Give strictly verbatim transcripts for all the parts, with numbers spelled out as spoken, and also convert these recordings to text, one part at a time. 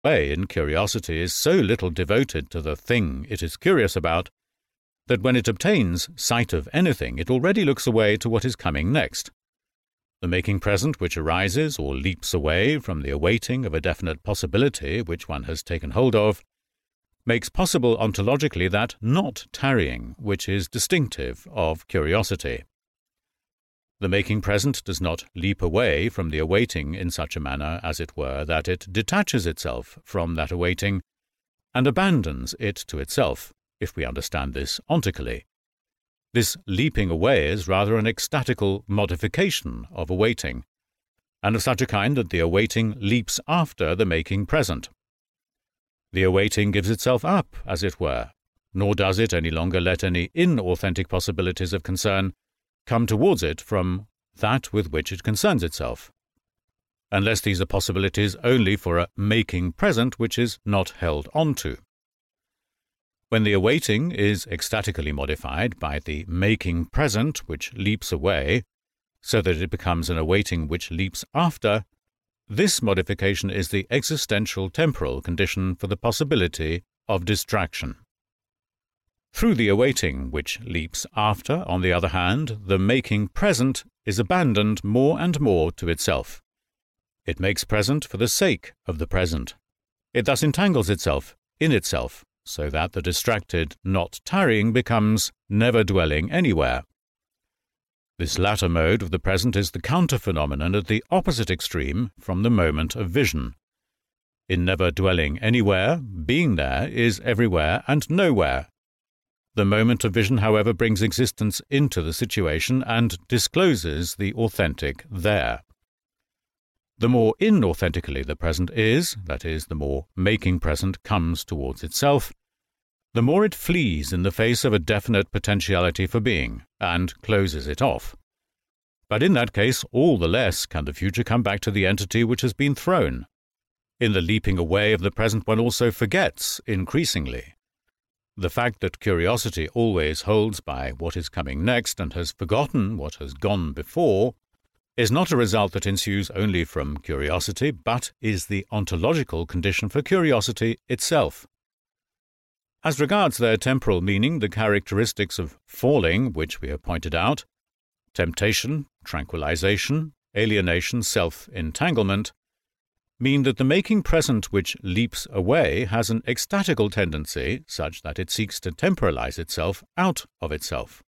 way in curiosity is so little devoted to the thing it is curious about that when it obtains sight of anything, it already looks away to what is coming next. The making present which arises or leaps away from the awaiting of a definite possibility which one has taken hold of makes possible ontologically that not tarrying which is distinctive of curiosity. The making present does not leap away from the awaiting in such a manner, as it were, that it detaches itself from that awaiting and abandons it to itself, if we understand this ontically. This leaping away is rather an ecstatical modification of awaiting, and of such a kind that the awaiting leaps after the making present. The awaiting gives itself up, as it were, nor does it any longer let any inauthentic possibilities of concern come towards it from that with which it concerns itself, unless these are possibilities only for a making present which is not held on to. When the awaiting is ecstatically modified by the making present which leaps away, so that it becomes an awaiting which leaps after, this modification is the existential temporal condition for the possibility of distraction. Through the awaiting which leaps after, on the other hand, the making present is abandoned more and more to itself. It makes present for the sake of the present. It thus entangles itself in itself, so that the distracted not tarrying becomes never dwelling anywhere. This latter mode of the present is the counter-phenomenon at the opposite extreme from the moment of vision. In never dwelling anywhere, being there is everywhere and nowhere. The moment of vision, however, brings existence into the situation and discloses the authentic there. The more inauthentically the present is, that is, the more making present comes towards itself, the more it flees in the face of a definite potentiality for being, and closes it off. But in that case, all the less can the future come back to the entity which has been thrown. In the leaping away of the present, one also forgets increasingly. The fact that curiosity always holds by what is coming next and has forgotten what has gone before is not a result that ensues only from curiosity, but is the ontological condition for curiosity itself. As regards their temporal meaning, the characteristics of falling, which we have pointed out, temptation, tranquilization, alienation, self-entanglement, mean that the making present which leaps away has an ecstatical tendency such that it seeks to temporalize itself out of itself.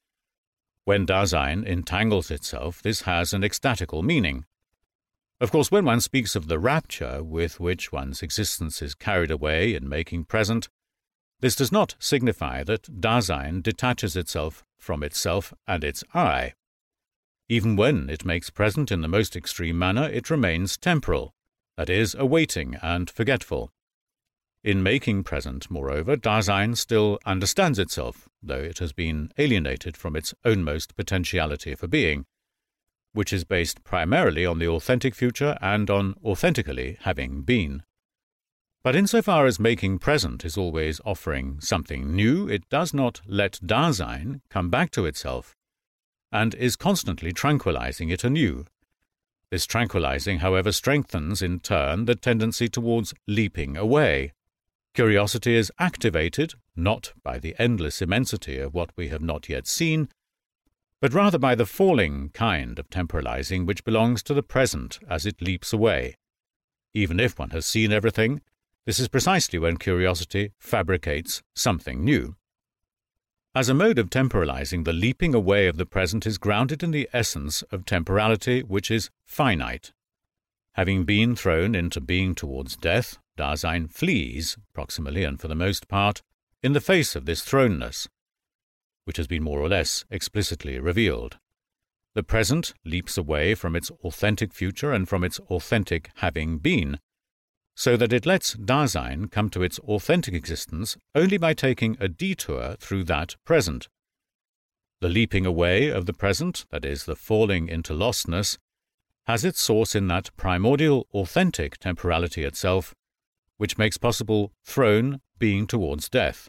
When Dasein entangles itself, this has an ecstatical meaning. Of course, when one speaks of the rapture with which one's existence is carried away in making present, this does not signify that Dasein detaches itself from itself and its I. Even when it makes present in the most extreme manner, it remains temporal, that is, awaiting and forgetful. In making present, moreover, Dasein still understands itself, though it has been alienated from its ownmost potentiality for being, which is based primarily on the authentic future and on authentically having been. But insofar as making present is always offering something new, it does not let Dasein come back to itself, and is constantly tranquilizing it anew. This tranquilizing, however, strengthens in turn the tendency towards leaping away. Curiosity is activated, not by the endless immensity of what we have not yet seen, but rather by the falling kind of temporalizing which belongs to the present as it leaps away. Even if one has seen everything, this is precisely when curiosity fabricates something new. As a mode of temporalizing, the leaping away of the present is grounded in the essence of temporality, which is finite. Having been thrown into being towards death, Dasein flees, proximally and for the most part, in the face of this thrownness, which has been more or less explicitly revealed. The present leaps away from its authentic future and from its authentic having been, so that it lets Dasein come to its authentic existence only by taking a detour through that present. The leaping away of the present, that is, the falling into lostness, has its source in that primordial authentic temporality itself, which makes possible thrown being towards death.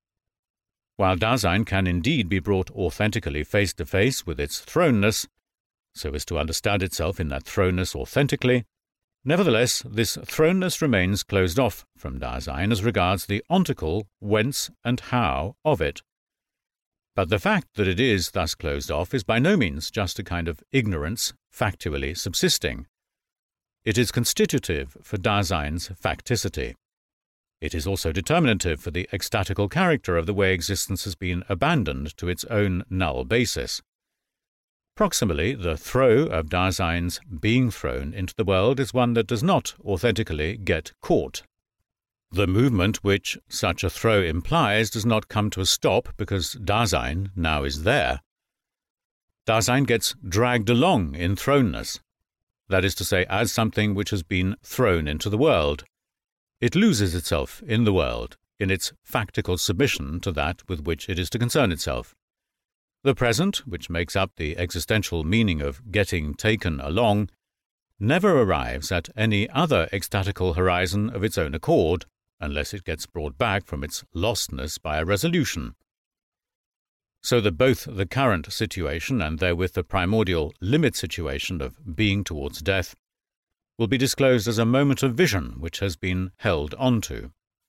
While Dasein can indeed be brought authentically face to face with its thrownness, so as to understand itself in that thrownness authentically, Nevertheless, this thrownness remains closed off from Dasein as regards the ontical whence and how of it. But the fact that it is thus closed off is by no means just a kind of ignorance factually subsisting. It is constitutive for Dasein's facticity. It is also determinative for the ecstatical character of the way existence has been abandoned to its own null basis. Proximally, the throw of Dasein's being thrown into the world is one that does not authentically get caught. The movement which such a throw implies does not come to a stop because Dasein now is there. Dasein gets dragged along in thrownness, that is to say, as something which has been thrown into the world. It loses itself in the world, in its factical submission to that with which it is to concern itself. The present, which makes up the existential meaning of getting taken along, never arrives at any other ecstatical horizon of its own accord, unless it gets brought back from its lostness by a resolution. So that both the current situation and therewith the primordial limit situation of being towards death will be disclosed as a moment of vision which has been held onto.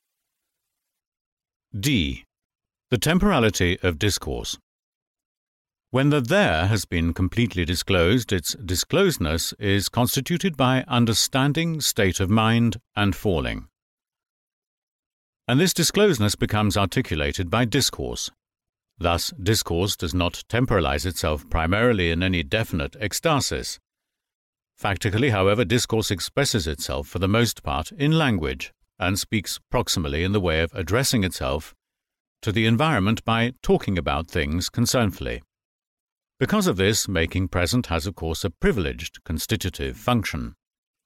D. The temporality of discourse. When the there has been completely disclosed, its disclosedness is constituted by understanding, state of mind, and falling. And this disclosedness becomes articulated by discourse. Thus, discourse does not temporalize itself primarily in any definite ecstasis. Factically, however, discourse expresses itself for the most part in language, and speaks proximally in the way of addressing itself to the environment by talking about things concernfully. Because of this, making present has of course a privileged constitutive function.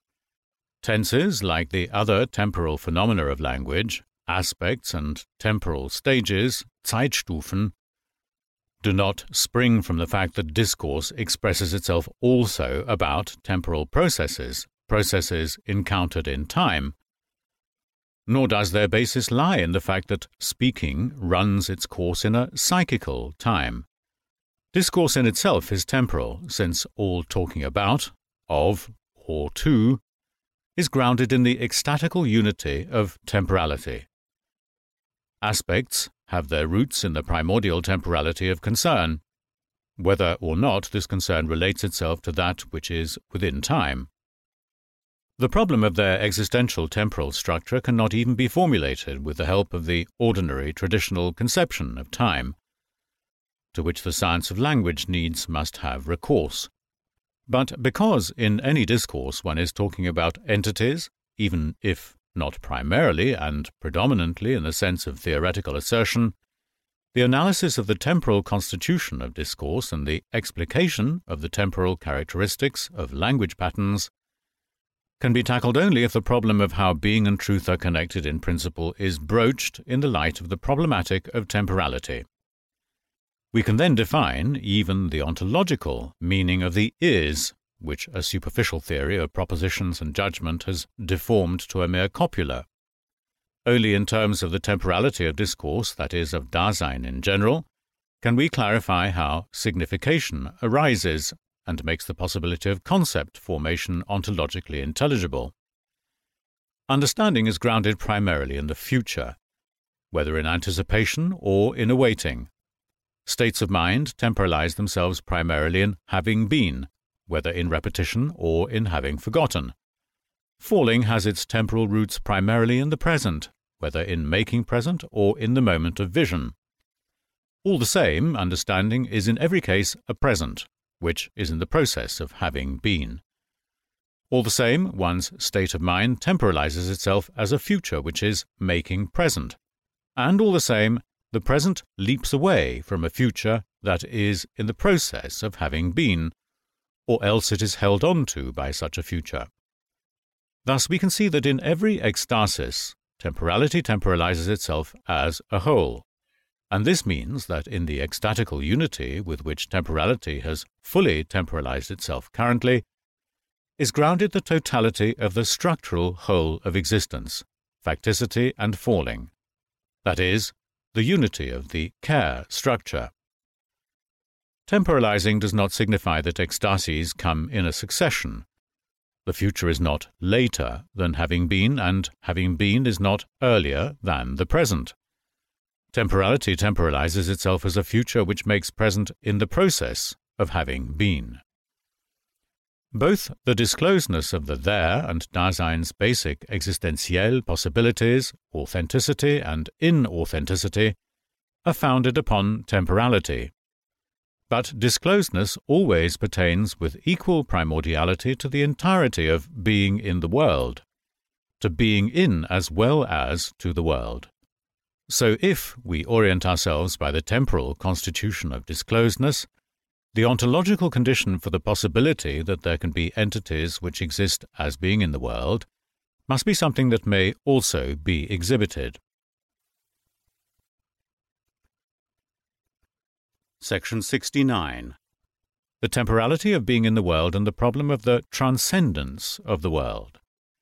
Tenses, like the other temporal phenomena of language, aspects and temporal stages, Zeitstufen, do not spring from the fact that discourse expresses itself also about temporal processes, processes encountered in time. Nor does their basis lie in the fact that speaking runs its course in a psychical time. Discourse in itself is temporal, since all talking about, of, or to, is grounded in the ecstatical unity of temporality. Aspects have their roots in the primordial temporality of concern, whether or not this concern relates itself to that which is within time. The problem of their existential temporal structure cannot even be formulated with the help of the ordinary traditional conception of time, to which the science of language needs must have recourse. But because in any discourse one is talking about entities, even if not primarily and predominantly in the sense of theoretical assertion, the analysis of the temporal constitution of discourse and the explication of the temporal characteristics of language patterns can be tackled only if the problem of how being and truth are connected in principle is broached in the light of the problematic of temporality. We can then define even the ontological meaning of the is, which a superficial theory of propositions and judgment has deformed to a mere copula. Only in terms of the temporality of discourse, that is, of Dasein in general, can we clarify how signification arises and makes the possibility of concept formation ontologically intelligible. Understanding is grounded primarily in the future, whether in anticipation or in awaiting. States of mind temporalize themselves primarily in having been, whether in repetition or in having forgotten. Falling has its temporal roots primarily in the present, whether in making present or in the moment of vision. All the same, understanding is in every case a present, which is in the process of having been. All the same, one's state of mind temporalizes itself as a future which is making present. And all the same, the present leaps away from a future that is in the process of having been, or else it is held on to by such a future. Thus we can see that in every ecstasis, temporality temporalizes itself as a whole, and this means that in the ecstatical unity with which temporality has fully temporalized itself currently, is grounded the totality of the structural whole of existence, facticity and falling, that is, the unity of the care structure. Temporalizing does not signify that ecstasies come in a succession. The future is not later than having been, and having been is not earlier than the present. Temporality temporalizes itself as a future which makes present in the process of having been. Both the disclosedness of the there and Dasein's basic existentielle possibilities, authenticity and inauthenticity, are founded upon temporality. But disclosedness always pertains with equal primordiality to the entirety of being in the world, to being in as well as to the world. So if we orient ourselves by the temporal constitution of disclosedness, the ontological condition for the possibility that there can be entities which exist as being in the world must be something that may also be exhibited. Section sixty-nine. The temporality of being in the world and the problem of the transcendence of the world.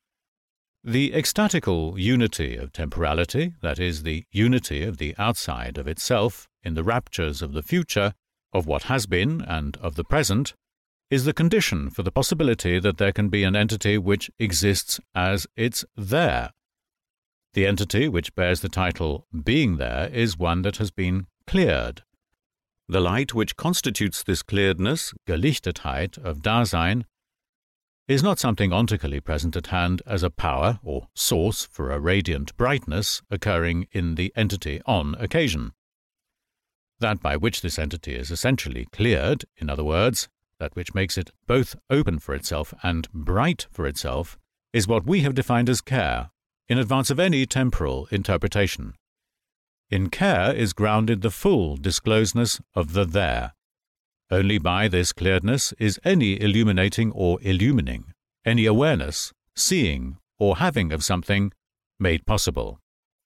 The ecstatical unity of temporality, that is, the unity of the outside of itself in the raptures of the future, of what has been and of the present, is the condition for the possibility that there can be an entity which exists as its there. The entity which bears the title being there is one that has been cleared. The light which constitutes this clearedness, Gelichtetheit of Dasein, is not something ontically present at hand as a power or source for a radiant brightness occurring in the entity on occasion. That by which this entity is essentially cleared, in other words, that which makes it both open for itself and bright for itself, is what we have defined as care, in advance of any temporal interpretation. In care is grounded the full disclosedness of the there. Only by this clearedness is any illuminating or illumining, any awareness, seeing, or having of something made possible.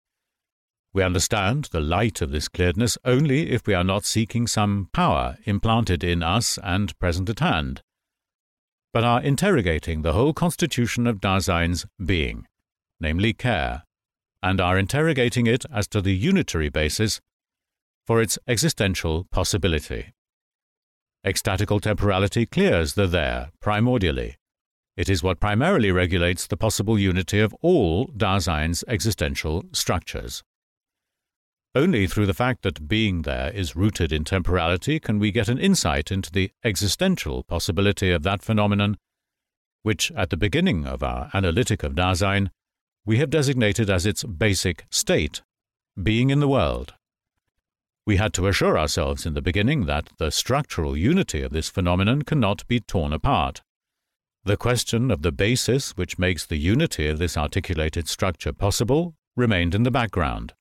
We understand the light of this clearedness only if we are not seeking some power implanted in us and present at hand, but are interrogating the whole constitution of Dasein's being, namely care, and are interrogating it as to the unitary basis for its existential possibility. Ecstatical temporality clears the there primordially. It is what primarily regulates the possible unity of all Dasein's existential structures. Only through the fact that being there is rooted in temporality can we get an insight into the existential possibility of that phenomenon, which at the beginning of our analytic of Dasein we have designated as its basic state, being in the world. We had to assure ourselves in the beginning that the structural unity of this phenomenon cannot be torn apart. The question of the basis which makes the unity of this articulated structure possible remained in the background.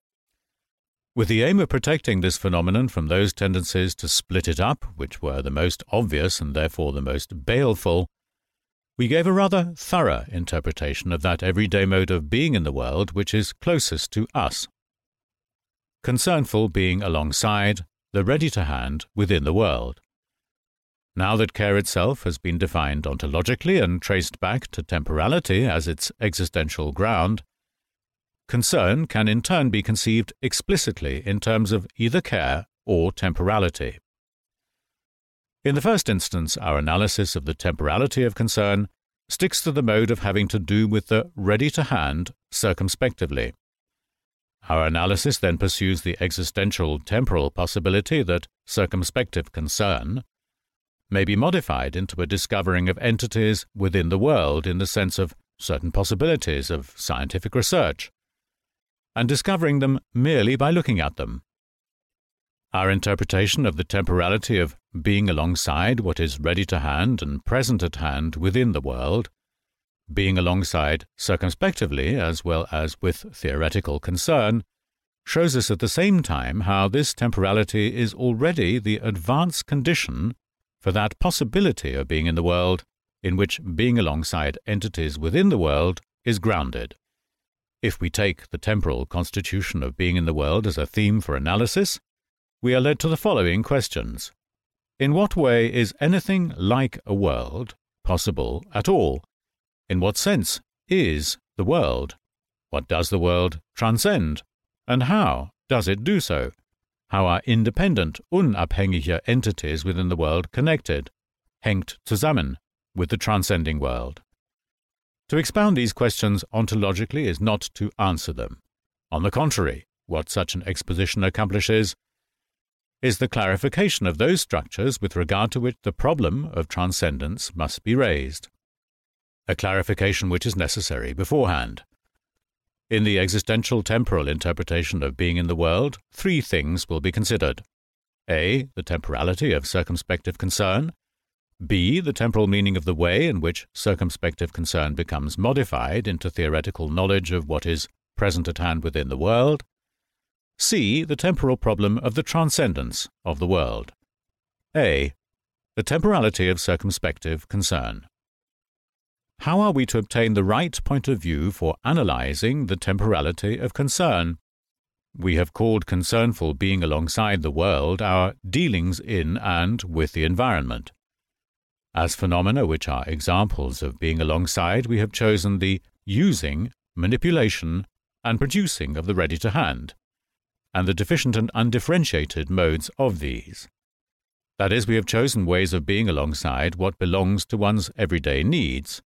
With the aim of protecting this phenomenon from those tendencies to split it up, which were the most obvious and therefore the most baleful, we gave a rather thorough interpretation of that everyday mode of being in the world which is closest to us. Concernful being alongside, the ready-to-hand within the world. Now that care itself has been defined ontologically and traced back to temporality as its existential ground, concern can in turn be conceived explicitly in terms of either care or temporality. In the first instance, our analysis of the temporality of concern sticks to the mode of having to do with the ready-to-hand circumspectively. Our analysis then pursues the existential temporal possibility that circumspective concern may be modified into a discovering of entities within the world in the sense of certain possibilities of scientific research, and discovering them merely by looking at them. Our interpretation of the temporality of being alongside what is ready to hand and present at hand within the world, being alongside circumspectively as well as with theoretical concern, shows us at the same time how this temporality is already the advanced condition for that possibility of being in the world in which being alongside entities within the world is grounded. If we take the temporal constitution of being in the world as a theme for analysis, we are led to the following questions. In what way is anything like a world possible at all? In what sense is the world? What does the world transcend? And how does it do so? How are independent, unabhängige entities within the world connected, hängt zusammen, with the transcending world? To expound these questions ontologically is not to answer them. On the contrary, what such an exposition accomplishes is the clarification of those structures with regard to which the problem of transcendence must be raised, a clarification which is necessary beforehand. In the existential temporal interpretation of being in the world, three things will be considered. A. The temporality of circumspective concern. B. The temporal meaning of the way in which circumspective concern becomes modified into theoretical knowledge of what is present at hand within the world. C. The temporal problem of the transcendence of the world. A. The temporality of circumspective concern. How are we to obtain the right point of view for analyzing the temporality of concern? We have called concernful being alongside the world our dealings in and with the environment. As phenomena which are examples of being alongside, we have chosen the using, manipulation, and producing of the ready-to-hand, and the deficient and undifferentiated modes of these. That is, we have chosen ways of being alongside what belongs to one's everyday needs.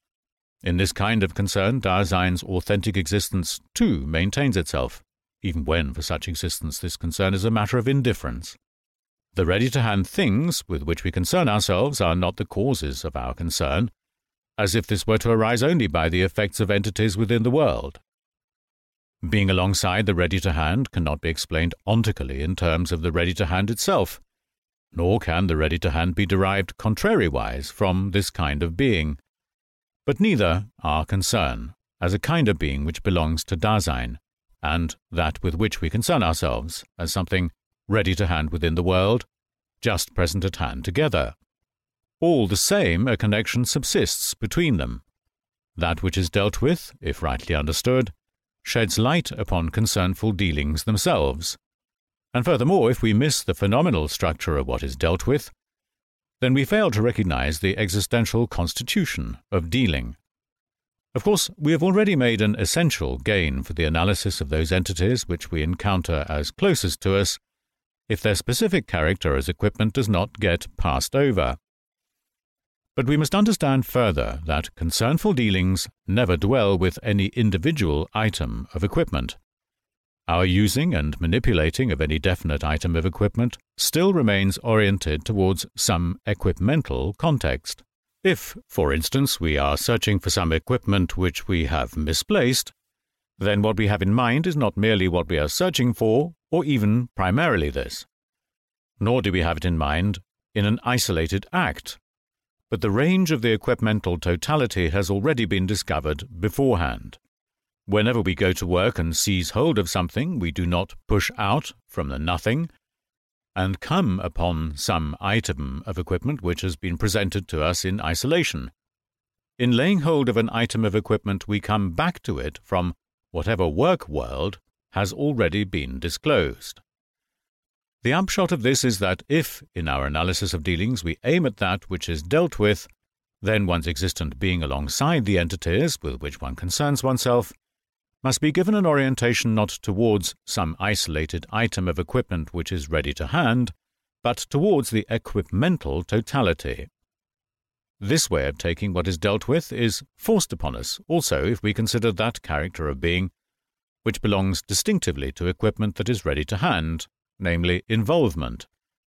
In this kind of concern, Dasein's authentic existence, too, maintains itself, even when for such existence this concern is a matter of indifference. The ready-to-hand things with which we concern ourselves are not the causes of our concern, as if this were to arise only by the effects of entities within the world. Being alongside the ready-to-hand cannot be explained ontically in terms of the ready-to-hand itself, nor can the ready-to-hand be derived contrariwise from this kind of being. But neither our concern, as a kind of being which belongs to Dasein, and that with which we concern ourselves, as something ready to hand within the world, just present at hand together. All the same, a connection subsists between them. That which is dealt with, if rightly understood, sheds light upon concernful dealings themselves. And furthermore, if we miss the phenomenal structure of what is dealt with, then we fail to recognize the existential constitution of dealing. Of course, we have already made an essential gain for the analysis of those entities which we encounter as closest to us, if their specific character as equipment does not get passed over. But we must understand further that concernful dealings never dwell with any individual item of equipment. Our using and manipulating of any definite item of equipment still remains oriented towards some equipmental context. If, for instance, we are searching for some equipment which we have misplaced, then what we have in mind is not merely what we are searching for, or even primarily this. Nor do we have it in mind in an isolated act, but the range of the equipmental totality has already been discovered beforehand. Whenever we go to work and seize hold of something, we do not push out from the nothing and come upon some item of equipment which has been presented to us in isolation. In laying hold of an item of equipment, we come back to it from whatever work world has already been disclosed. The upshot of this is that if, in our analysis of dealings, we aim at that which is dealt with, then one's existent being alongside the entities with which one concerns oneself must be given an orientation not towards some isolated item of equipment which is ready to hand, but towards the equipmental totality. This way of taking what is dealt with is forced upon us also if we consider that character of being which belongs distinctively to equipment that is ready to hand, namely involvement.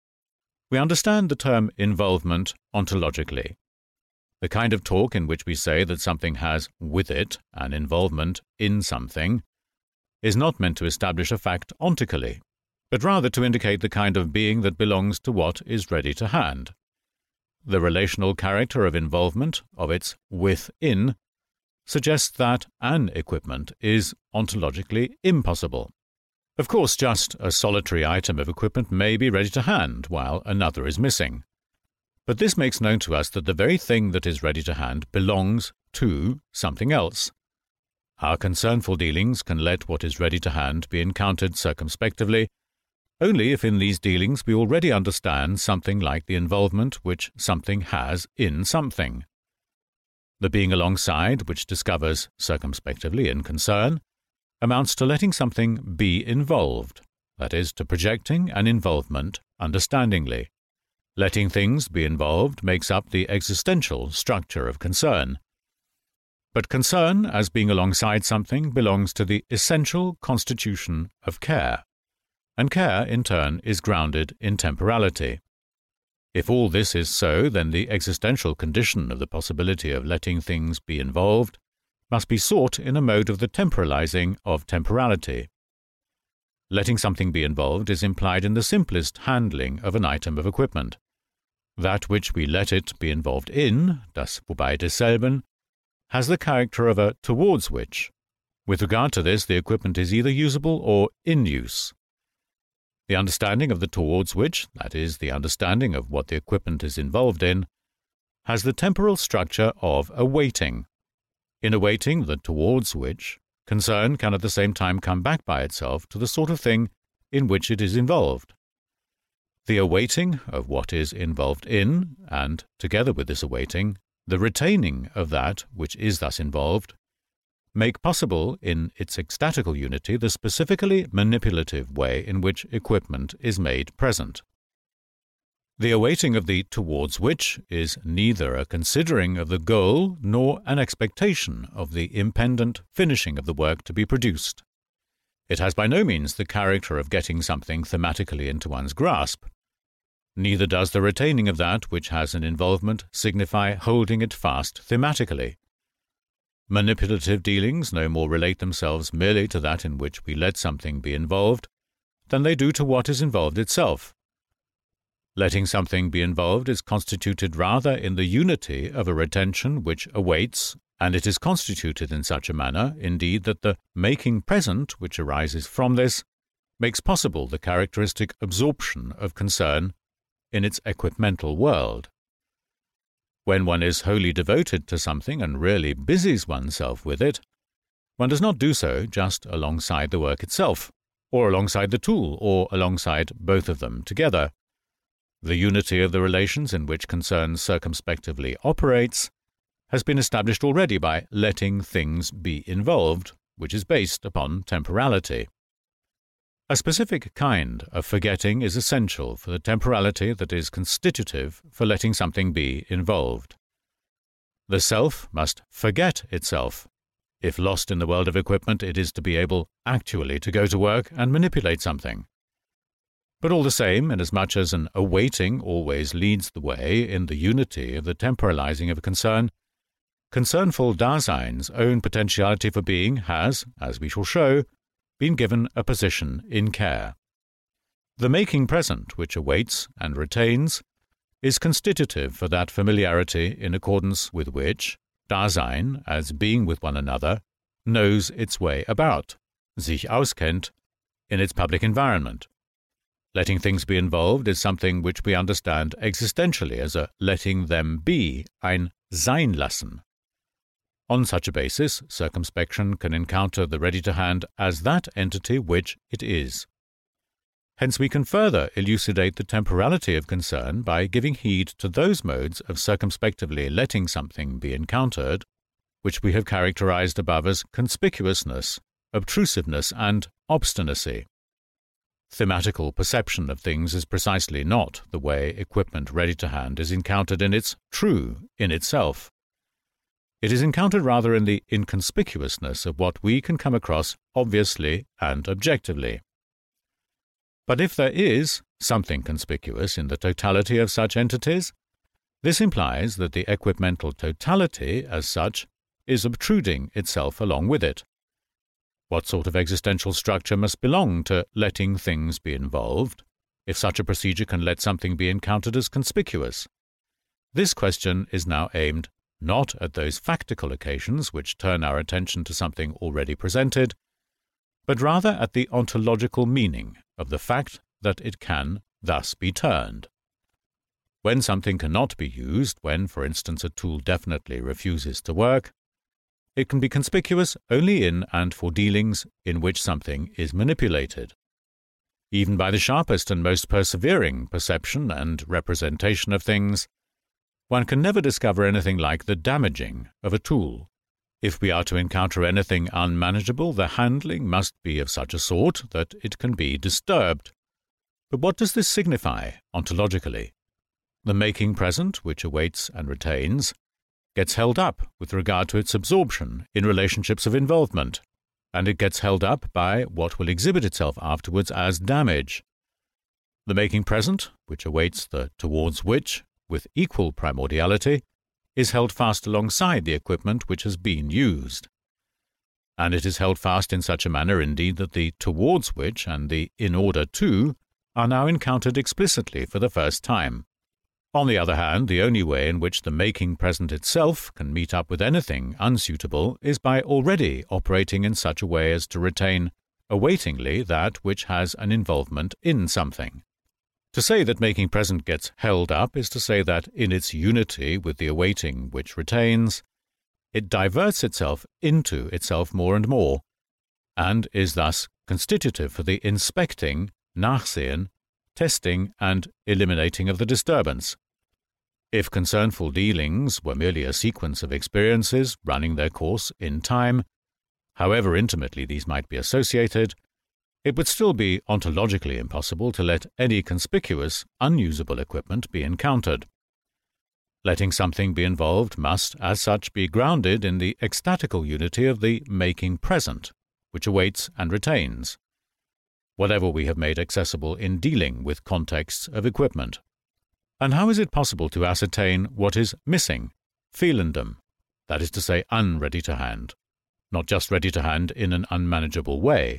We understand the term involvement ontologically. The kind of talk in which we say that something has with it an involvement in something is not meant to establish a fact ontically, but rather to indicate the kind of being that belongs to what is ready to hand. The relational character of involvement, of its within, suggests that an equipment is ontologically impossible. Of course, just a solitary item of equipment may be ready to hand while another is missing. But this makes known to us that the very thing that is ready to hand belongs to something else. Our concernful dealings can let what is ready to hand be encountered circumspectively, only if in these dealings we already understand something like the involvement which something has in something. The being alongside, which discovers circumspectively in concern, amounts to letting something be involved, that is, to projecting an involvement understandingly. Letting things be involved makes up the existential structure of concern. But concern, as being alongside something, belongs to the essential constitution of care, and care, in turn, is grounded in temporality. If all this is so, then the existential condition of the possibility of letting things be involved must be sought in a mode of the temporalizing of temporality. Letting something be involved is implied in the simplest handling of an item of equipment. That which we let it be involved in, das Wobei desselben, has the character of a towards which. With regard to this, the equipment is either usable or in use. The understanding of the towards which, that is, the understanding of what the equipment is involved in, has the temporal structure of awaiting. In awaiting the towards which, concern can at the same time come back by itself to the sort of thing in which it is involved. The awaiting of what is involved in, and, together with this awaiting, the retaining of that which is thus involved, make possible in its ecstatical unity the specifically manipulative way in which equipment is made present. The awaiting of the towards which is neither a considering of the goal nor an expectation of the impendent finishing of the work to be produced. It has by no means the character of getting something thematically into one's grasp. Neither does the retaining of that which has an involvement signify holding it fast thematically. Manipulative dealings no more relate themselves merely to that in which we let something be involved than they do to what is involved itself. Letting something be involved is constituted rather in the unity of a retention which awaits, and it is constituted in such a manner, indeed, that the making present which arises from this makes possible the characteristic absorption of concern in its equipmental world. When one is wholly devoted to something and really busies oneself with it, one does not do so just alongside the work itself, or alongside the tool, or alongside both of them together. The unity of the relations in which concern circumspectively operates has been established already by letting things be involved, which is based upon temporality. A specific kind of forgetting is essential for the temporality that is constitutive for letting something be involved. The self must forget itself. If lost in the world of equipment, it is to be able actually to go to work and manipulate something. But all the same, inasmuch as an awaiting always leads the way in the unity of the temporalizing of concern, concernful Dasein's own potentiality for being has, as we shall show, been given a position in care. The making present which awaits and retains is constitutive for that familiarity in accordance with which Dasein, as being with one another, knows its way about, sich auskennt, in its public environment. Letting things be involved is something which we understand existentially as a letting them be, ein sein lassen. On such a basis, circumspection can encounter the ready-to-hand as that entity which it is. Hence we can further elucidate the temporality of concern by giving heed to those modes of circumspectively letting something be encountered, which we have characterized above as conspicuousness, obtrusiveness, and obstinacy. Thematical perception of things is precisely not the way equipment ready-to-hand is encountered in its true in itself. It is encountered rather in the inconspicuousness of what we can come across obviously and objectively. But if there is something conspicuous in the totality of such entities, this implies that the equipmental totality, as such, is obtruding itself along with it. What sort of existential structure must belong to letting things be involved, if such a procedure can let something be encountered as conspicuous? This question is now aimed not at those factical occasions which turn our attention to something already presented, but rather at the ontological meaning of the fact that it can thus be turned. When something cannot be used, when, for instance, a tool definitely refuses to work, it can be conspicuous only in and for dealings in which something is manipulated. Even by the sharpest and most persevering perception and representation of things, one can never discover anything like the damaging of a tool. If we are to encounter anything unmanageable, the handling must be of such a sort that it can be disturbed. But what does this signify ontologically? The making present, which awaits and retains, gets held up with regard to its absorption in relationships of involvement, and it gets held up by what will exhibit itself afterwards as damage. The making present, which awaits the towards which, with equal primordiality, is held fast alongside the equipment which has been used. And it is held fast in such a manner indeed that the towards which and the in order to are now encountered explicitly for the first time. On the other hand, the only way in which the making present itself can meet up with anything unsuitable is by already operating in such a way as to retain awaitingly that which has an involvement in something. To say that making present gets held up is to say that in its unity with the awaiting which retains, it diverts itself into itself more and more, and is thus constitutive for the inspecting, nachsehen, testing and eliminating of the disturbance. If concernful dealings were merely a sequence of experiences running their course in time, however intimately these might be associated, it would still be ontologically impossible to let any conspicuous, unusable equipment be encountered. Letting something be involved must, as such, be grounded in the ecstatical unity of the making present, which awaits and retains, whatever we have made accessible in dealing with contexts of equipment. And how is it possible to ascertain what is missing, fehlendem, that is to say, unready to hand, not just ready to hand in an unmanageable way?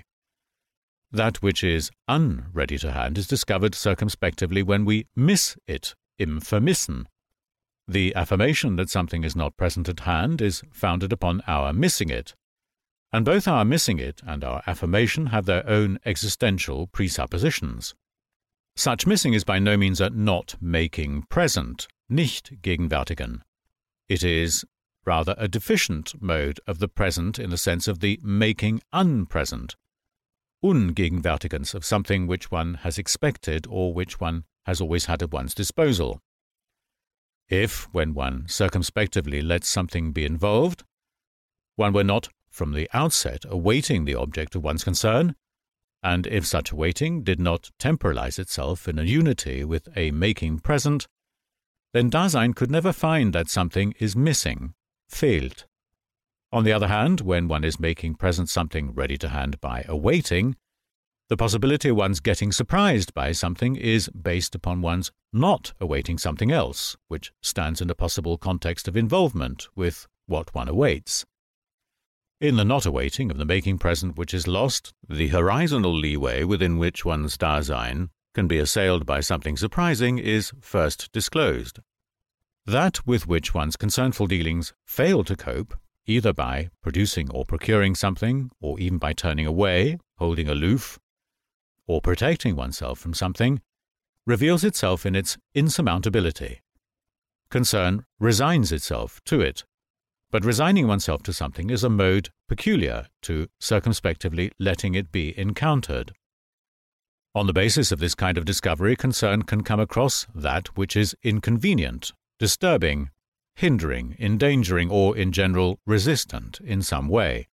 That which is unready to hand is discovered circumspectively when we miss it, im Vermissen. The affirmation that something is not present at hand is founded upon our missing it, and both our missing it and our affirmation have their own existential presuppositions. Such missing is by no means a not making present, nicht gegenwärtigen. It is rather a deficient mode of the present in the sense of the making unpresent, ungegenwärtigens of something which one has expected or which one has always had at one's disposal. If, when one circumspectively lets something be involved, one were not from the outset awaiting the object of one's concern, and if such awaiting did not temporalize itself in a unity with a making present, then Dasein could never find that something is missing, fehlt. On the other hand, when one is making present something ready to hand by awaiting, the possibility of one's getting surprised by something is based upon one's not awaiting something else, which stands in a possible context of involvement with what one awaits. In the not awaiting of the making present which is lost, the horizontal leeway within which one's Dasein can be assailed by something surprising is first disclosed. That with which one's concernful dealings fail to cope, either by producing or procuring something, or even by turning away, holding aloof, or protecting oneself from something, reveals itself in its insurmountability. Concern resigns itself to it, but resigning oneself to something is a mode peculiar to circumspectively letting it be encountered. On the basis of this kind of discovery, concern can come across that which is inconvenient, disturbing, hindering, endangering, or, in general, resistant in some way.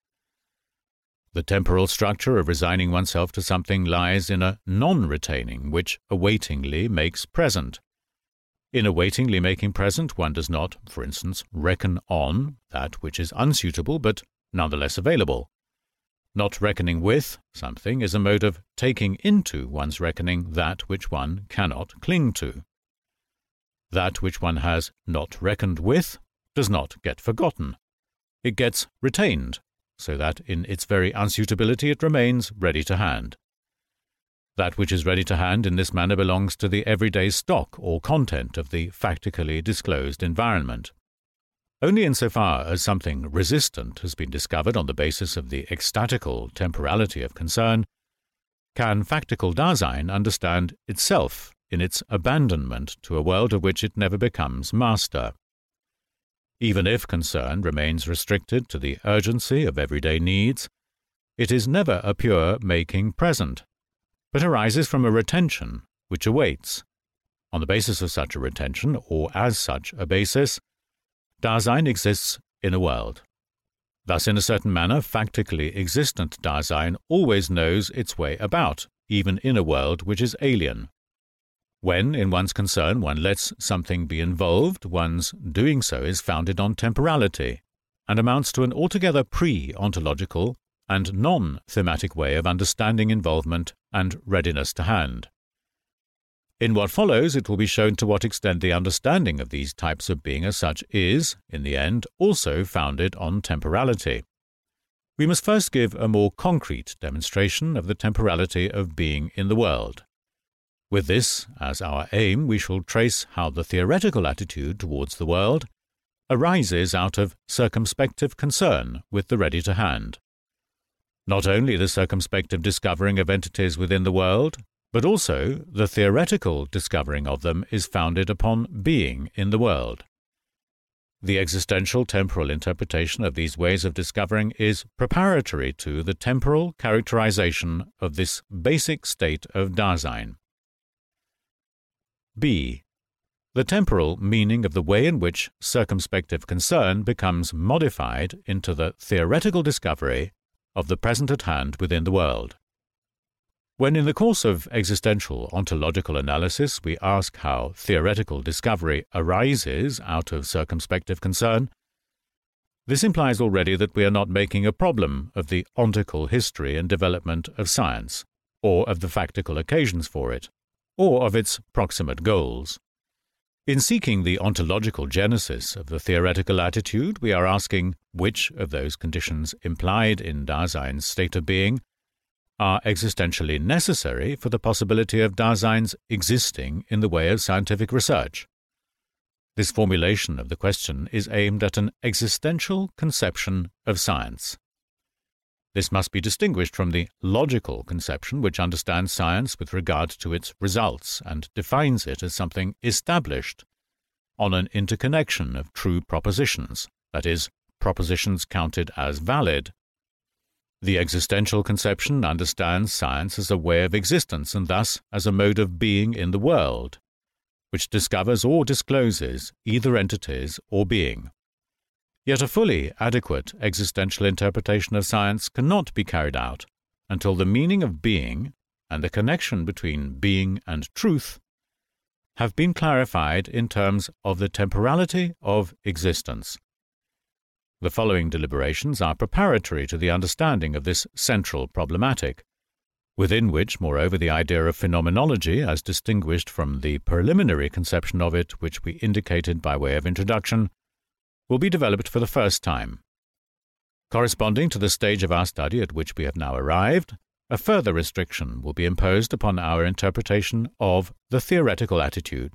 The temporal structure of resigning oneself to something lies in a non-retaining which awaitingly makes present. In awaitingly making present, one does not, for instance, reckon on that which is unsuitable but nonetheless available. Not reckoning with something is a mode of taking into one's reckoning that which one cannot cling to. That which one has not reckoned with does not get forgotten. It gets retained, so that in its very unsuitability it remains ready to hand. That which is ready to hand in this manner belongs to the everyday stock or content of the factically disclosed environment. Only insofar as something resistant has been discovered on the basis of the ecstatical temporality of concern, can factical Dasein understand itself in its abandonment to a world of which it never becomes master. Even if concern remains restricted to the urgency of everyday needs, it is never a pure making present, but arises from a retention which awaits. On the basis of such a retention, or as such a basis, Dasein exists in a world. Thus, in a certain manner, factically existent Dasein always knows its way about, even in a world which is alien. When, in one's concern, one lets something be involved, one's doing so is founded on temporality and amounts to an altogether pre-ontological and non-thematic way of understanding involvement and readiness to hand. In what follows, it will be shown to what extent the understanding of these types of being as such is, in the end, also founded on temporality. We must first give a more concrete demonstration of the temporality of being in the world. With this as our aim, we shall trace how the theoretical attitude towards the world arises out of circumspective concern with the ready-to-hand. Not only the circumspective discovering of entities within the world, but also the theoretical discovering of them is founded upon being in the world. The existential temporal interpretation of these ways of discovering is preparatory to the temporal characterization of this basic state of Dasein. B. The temporal meaning of the way in which circumspective concern becomes modified into the theoretical discovery of the present at hand within the world. When in the course of existential ontological analysis we ask how theoretical discovery arises out of circumspective concern, this implies already that we are not making a problem of the ontical history and development of science, or of the factical occasions for it, or of its proximate goals. In seeking the ontological genesis of the theoretical attitude, we are asking which of those conditions implied in Dasein's state of being are existentially necessary for the possibility of Dasein's existing in the way of scientific research. This formulation of the question is aimed at an existential conception of science. This must be distinguished from the logical conception which understands science with regard to its results and defines it as something established on an interconnection of true propositions, that is, propositions counted as valid. The existential conception understands science as a way of existence and thus as a mode of being in the world, which discovers or discloses either entities or being. Yet a fully adequate existential interpretation of science cannot be carried out until the meaning of being and the connection between being and truth have been clarified in terms of the temporality of existence. The following deliberations are preparatory to the understanding of this central problematic, within which, moreover, the idea of phenomenology, as distinguished from the preliminary conception of it which we indicated by way of introduction, will be developed for the first time. Corresponding to the stage of our study at which we have now arrived, a further restriction will be imposed upon our interpretation of the theoretical attitude.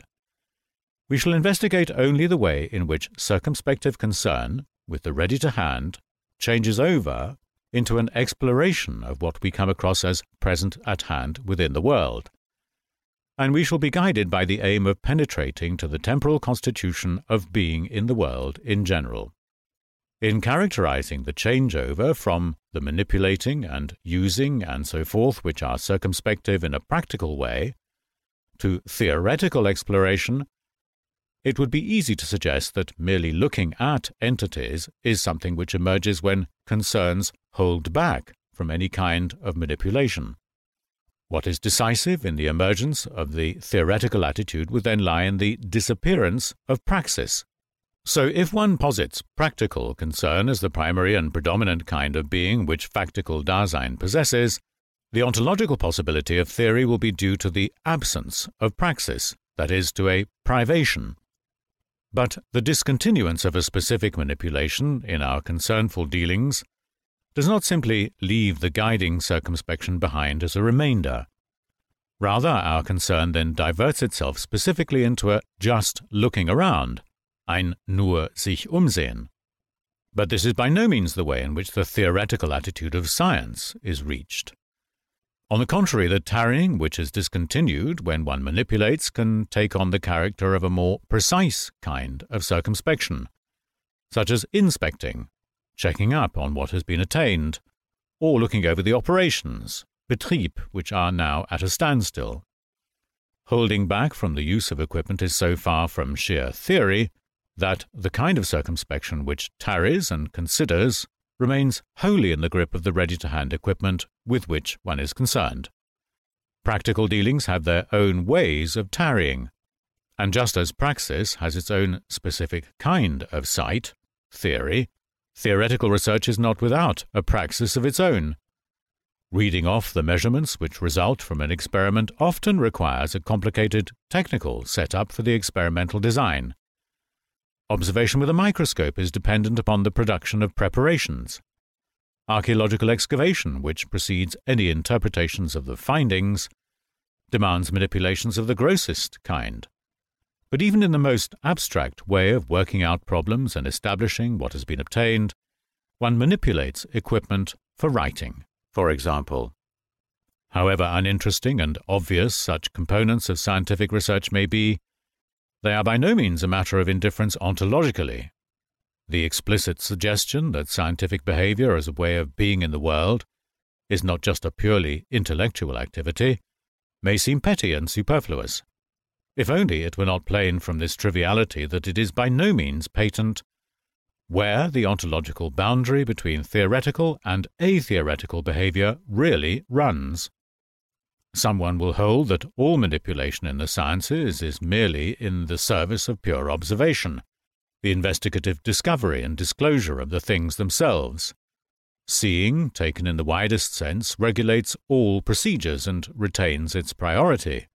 We shall investigate only the way in which circumspective concern, with the ready-to-hand, changes over into an exploration of what we come across as present at hand within the world, and we shall be guided by the aim of penetrating to the temporal constitution of being in the world in general. In characterizing the changeover from the manipulating and using and so forth which are circumspective in a practical way to theoretical exploration, it would be easy to suggest that merely looking at entities is something which emerges when concerns hold back from any kind of manipulation. What is decisive in the emergence of the theoretical attitude would then lie in the disappearance of praxis. So if one posits practical concern as the primary and predominant kind of being which factical Dasein possesses, the ontological possibility of theory will be due to the absence of praxis, that is, to a privation. But the discontinuance of a specific manipulation in our concernful dealings does not simply leave the guiding circumspection behind as a remainder. Rather, our concern then diverts itself specifically into a just looking around, ein nur sich umsehen. But this is by no means the way in which the theoretical attitude of science is reached. On the contrary, the tarrying which is discontinued when one manipulates can take on the character of a more precise kind of circumspection, such as inspecting, checking up on what has been attained, or looking over the operations, Betrieb, which are now at a standstill. Holding back from the use of equipment is so far from sheer theory that the kind of circumspection which tarries and considers remains wholly in the grip of the ready-to-hand equipment with which one is concerned. Practical dealings have their own ways of tarrying, and just as praxis has its own specific kind of sight, theory, theoretical research is not without a praxis of its own. Reading off the measurements which result from an experiment often requires a complicated technical setup for the experimental design. Observation with a microscope is dependent upon the production of preparations. Archaeological excavation, which precedes any interpretations of the findings, demands manipulations of the grossest kind. But even in the most abstract way of working out problems and establishing what has been obtained, one manipulates equipment for writing, for example. However uninteresting and obvious such components of scientific research may be, they are by no means a matter of indifference ontologically. The explicit suggestion that scientific behavior as a way of being in the world is not just a purely intellectual activity may seem petty and superfluous, if only it were not plain from this triviality that it is by no means patent where the ontological boundary between theoretical and atheoretical behavior really runs. Someone will hold that all manipulation in the sciences is merely in the service of pure observation, the investigative discovery and disclosure of the things themselves. Seeing, taken in the widest sense, regulates all procedures and retains its priority.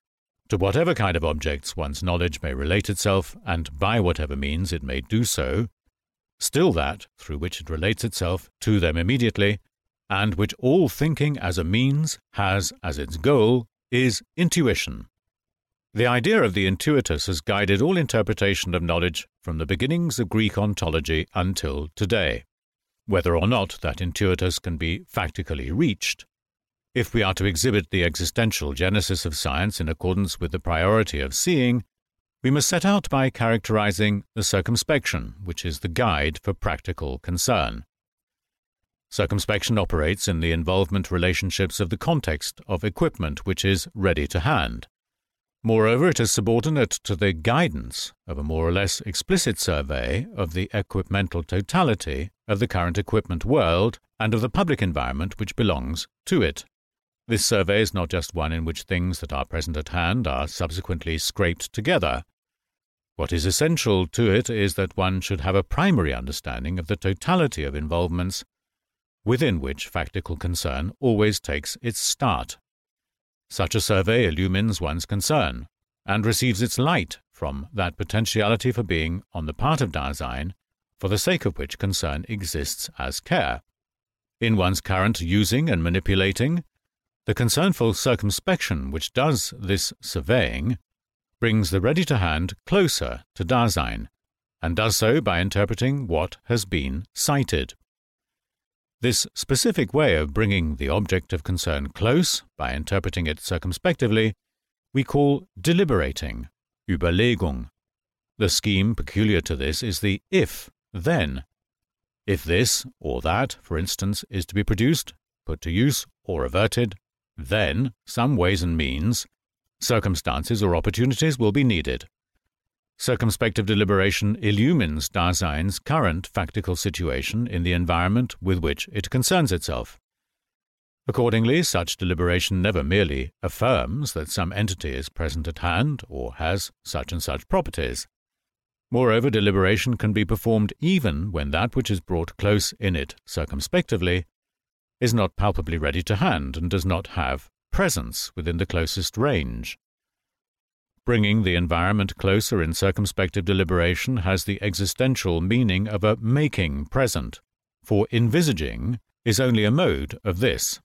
To whatever kind of objects one's knowledge may relate itself, and by whatever means it may do so, still that through which it relates itself to them immediately, and which all thinking as a means has as its goal, is intuition. The idea of the intuitus has guided all interpretation of knowledge from the beginnings of Greek ontology until today. Whether or not that intuitus can be factically reached, if we are to exhibit the existential genesis of science in accordance with the priority of seeing, we must set out by characterizing the circumspection, which is the guide for practical concern. Circumspection operates in the involvement relationships of the context of equipment which is ready to hand. Moreover, it is subordinate to the guidance of a more or less explicit survey of the equipmental totality of the current equipment world and of the public environment which belongs to it. This survey is not just one in which things that are present at hand are subsequently scraped together. What is essential to it is that one should have a primary understanding of the totality of involvements within which factical concern always takes its start. Such a survey illumines one's concern, and receives its light from that potentiality for being on the part of Dasein, for the sake of which concern exists as care. In one's current using and manipulating, the concernful circumspection which does this surveying brings the ready-to-hand closer to Dasein, and does so by interpreting what has been sighted. This specific way of bringing the object of concern close by interpreting it circumspectively we call deliberating, Überlegung. The scheme peculiar to this is the if-then. If this or that, for instance, is to be produced, put to use, or averted, then some ways and means, circumstances or opportunities will be needed. Circumspective deliberation illumines Dasein's current factical situation in the environment with which it concerns itself. Accordingly, such deliberation never merely affirms that some entity is present at hand or has such and such properties. Moreover, deliberation can be performed even when that which is brought close in it circumspectively is not palpably ready to hand and does not have presence within the closest range. Bringing the environment closer in circumspective deliberation has the existential meaning of a making present, for envisaging is only a mode of this.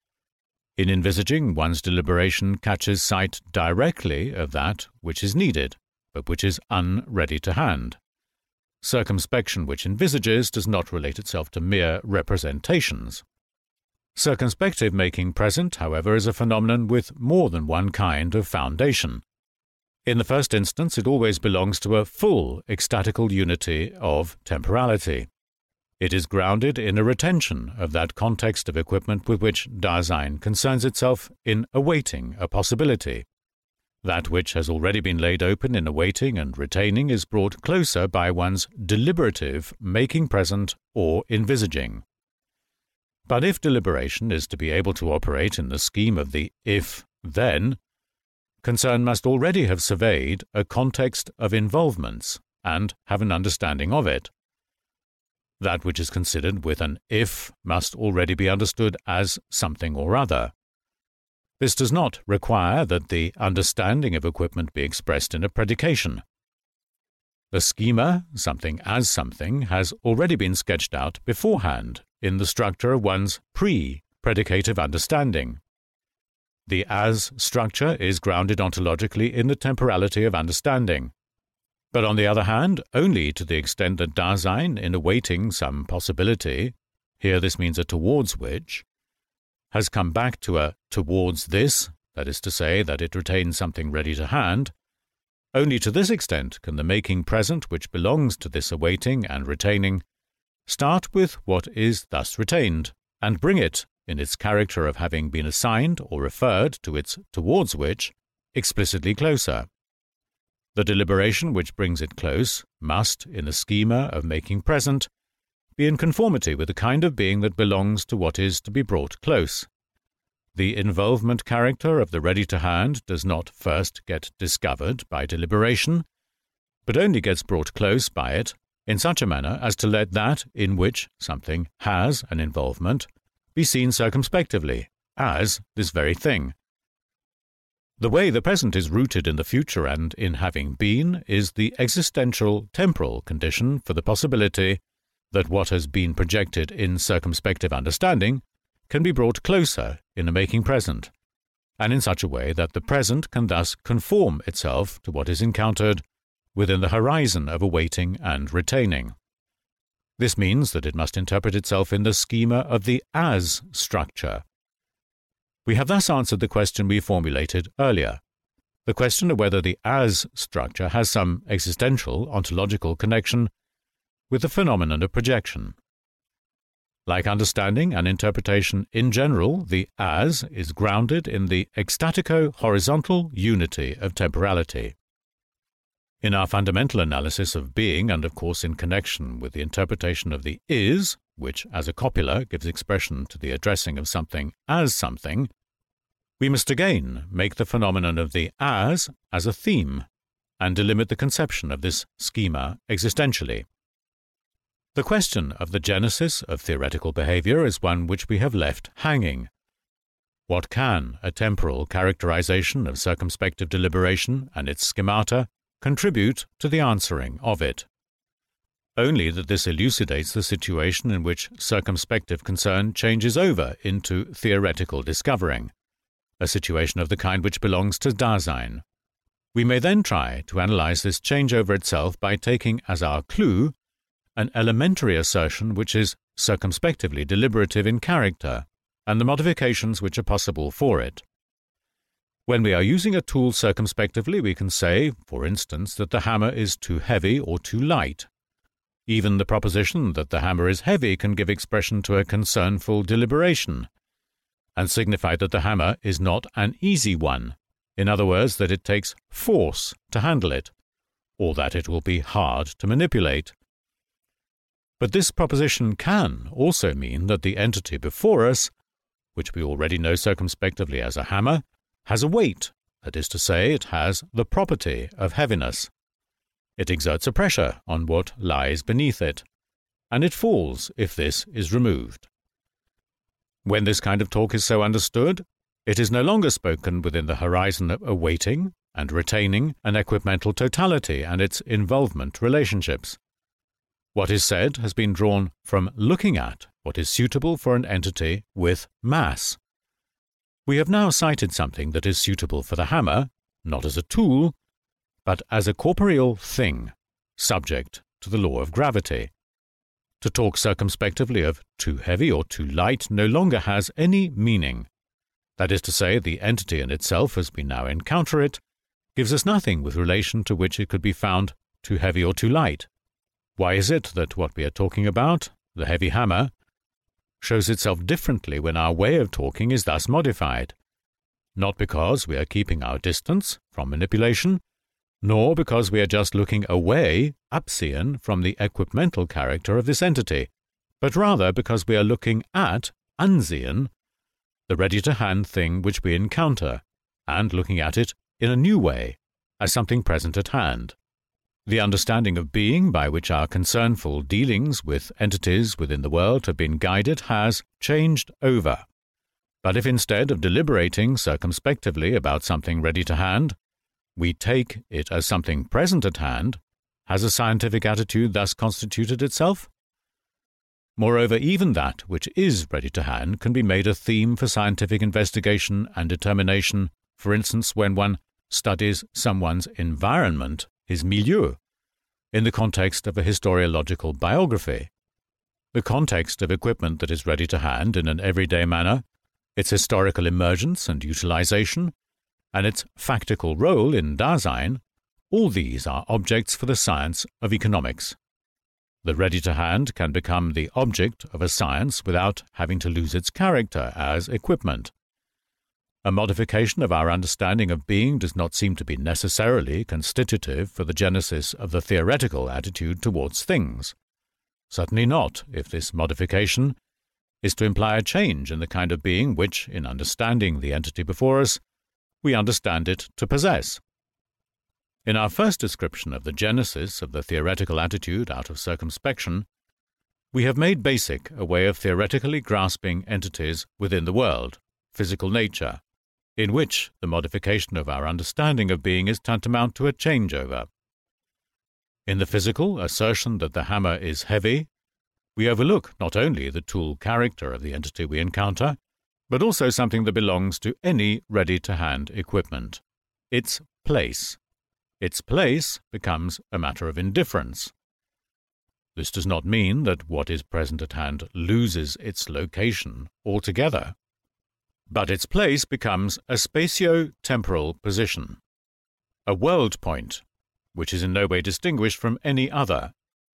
In envisaging, one's deliberation catches sight directly of that which is needed, but which is unready to hand. Circumspection which envisages does not relate itself to mere representations. Circumspective making present, however, is a phenomenon with more than one kind of foundation. In the first instance, it always belongs to a full ecstatical unity of temporality. It is grounded in a retention of that context of equipment with which Dasein concerns itself in awaiting a possibility. That which has already been laid open in awaiting and retaining is brought closer by one's deliberative making present or envisaging. But if deliberation is to be able to operate in the scheme of the if, then concern must already have surveyed a context of involvements and have an understanding of it. That which is considered with an if must already be understood as something or other. This does not require that the understanding of equipment be expressed in a predication. The schema, something as something, has already been sketched out beforehand in the structure of one's pre-predicative understanding. The as structure is grounded ontologically in the temporality of understanding, but on the other hand, only to the extent that Dasein, in awaiting some possibility, here this means a towards which, has come back to a towards this, that is to say, that it retains something ready to hand. Only to this extent can the making present which belongs to this awaiting and retaining start with what is thus retained, and bring it, in its character of having been assigned or referred to its towards which, explicitly closer. The deliberation which brings it close must, in the schema of making present, be in conformity with the kind of being that belongs to what is to be brought close. The involvement character of the ready-to-hand does not first get discovered by deliberation, but only gets brought close by it in such a manner as to let that in which something has an involvement be seen circumspectively as this very thing. The way the present is rooted in the future and in having been is the existential temporal condition for the possibility that what has been projected in circumspective understanding can be brought closer in the making present, and in such a way that the present can thus conform itself to what is encountered within the horizon of awaiting and retaining. This means that it must interpret itself in the schema of the as structure. We have thus answered the question we formulated earlier, the question of whether the as structure has some existential ontological connection with the phenomenon of projection. Like understanding and interpretation in general, the as is grounded in the ecstatico-horizontal unity of temporality. In our fundamental analysis of being, and of course in connection with the interpretation of the is, which as a copula gives expression to the addressing of something as something, we must again make the phenomenon of the as as a theme, and delimit the conception of this schema existentially. The question of the genesis of theoretical behavior is one which we have left hanging. What can a temporal characterization of circumspective deliberation and its schemata contribute to the answering of it? Only that this elucidates the situation in which circumspective concern changes over into theoretical discovering, a situation of the kind which belongs to Dasein. We may then try to analyze this changeover itself by taking as our clue an elementary assertion which is circumspectively deliberative in character, and the modifications which are possible for it. When we are using a tool circumspectively, we can say, for instance, that the hammer is too heavy or too light. Even the proposition that the hammer is heavy can give expression to a concernful deliberation, and signify that the hammer is not an easy one, in other words, that it takes force to handle it, or that it will be hard to manipulate. But this proposition can also mean that the entity before us, which we already know circumspectively as a hammer, has a weight, that is to say, it has the property of heaviness. It exerts a pressure on what lies beneath it, and it falls if this is removed. When this kind of talk is so understood, it is no longer spoken within the horizon of awaiting and retaining an equipmental totality and its involvement relationships. What is said has been drawn from looking at what is suitable for an entity with mass. We have now cited something that is suitable for the hammer, not as a tool, but as a corporeal thing, subject to the law of gravity. To talk circumspectively of too heavy or too light no longer has any meaning. That is to say, the entity in itself, as we now encounter it, gives us nothing with relation to which it could be found too heavy or too light. Why is it that what we are talking about, the heavy hammer, shows itself differently when our way of talking is thus modified? Not because we are keeping our distance from manipulation, nor because we are just looking away, upseen, from the equipmental character of this entity, but rather because we are looking at, unseen, the ready-to-hand thing which we encounter, and looking at it in a new way, as something present at hand. The understanding of being by which our concernful dealings with entities within the world have been guided has changed over. But if instead of deliberating circumspectively about something ready to hand, we take it as something present at hand, has a scientific attitude thus constituted itself? Moreover, even that which is ready to hand can be made a theme for scientific investigation and determination, for instance, when one studies someone's environment, his milieu, in the context of a historiological biography. The context of equipment that is ready to hand in an everyday manner, its historical emergence and utilization, and its factical role in Dasein, all these are objects for the science of economics. The ready-to-hand can become the object of a science without having to lose its character as equipment. A modification of our understanding of being does not seem to be necessarily constitutive for the genesis of the theoretical attitude towards things. Certainly not, if this modification is to imply a change in the kind of being which, in understanding the entity before us, we understand it to possess. In our first description of the genesis of the theoretical attitude out of circumspection, we have made basic a way of theoretically grasping entities within the world, physical nature, in which the modification of our understanding of being is tantamount to a changeover. In the physical assertion that the hammer is heavy, we overlook not only the tool character of the entity we encounter, but also something that belongs to any ready-to-hand equipment, its place. Its place becomes a matter of indifference. This does not mean that what is present at hand loses its location altogether, but its place becomes a spatio-temporal position, a world point, which is in no way distinguished from any other.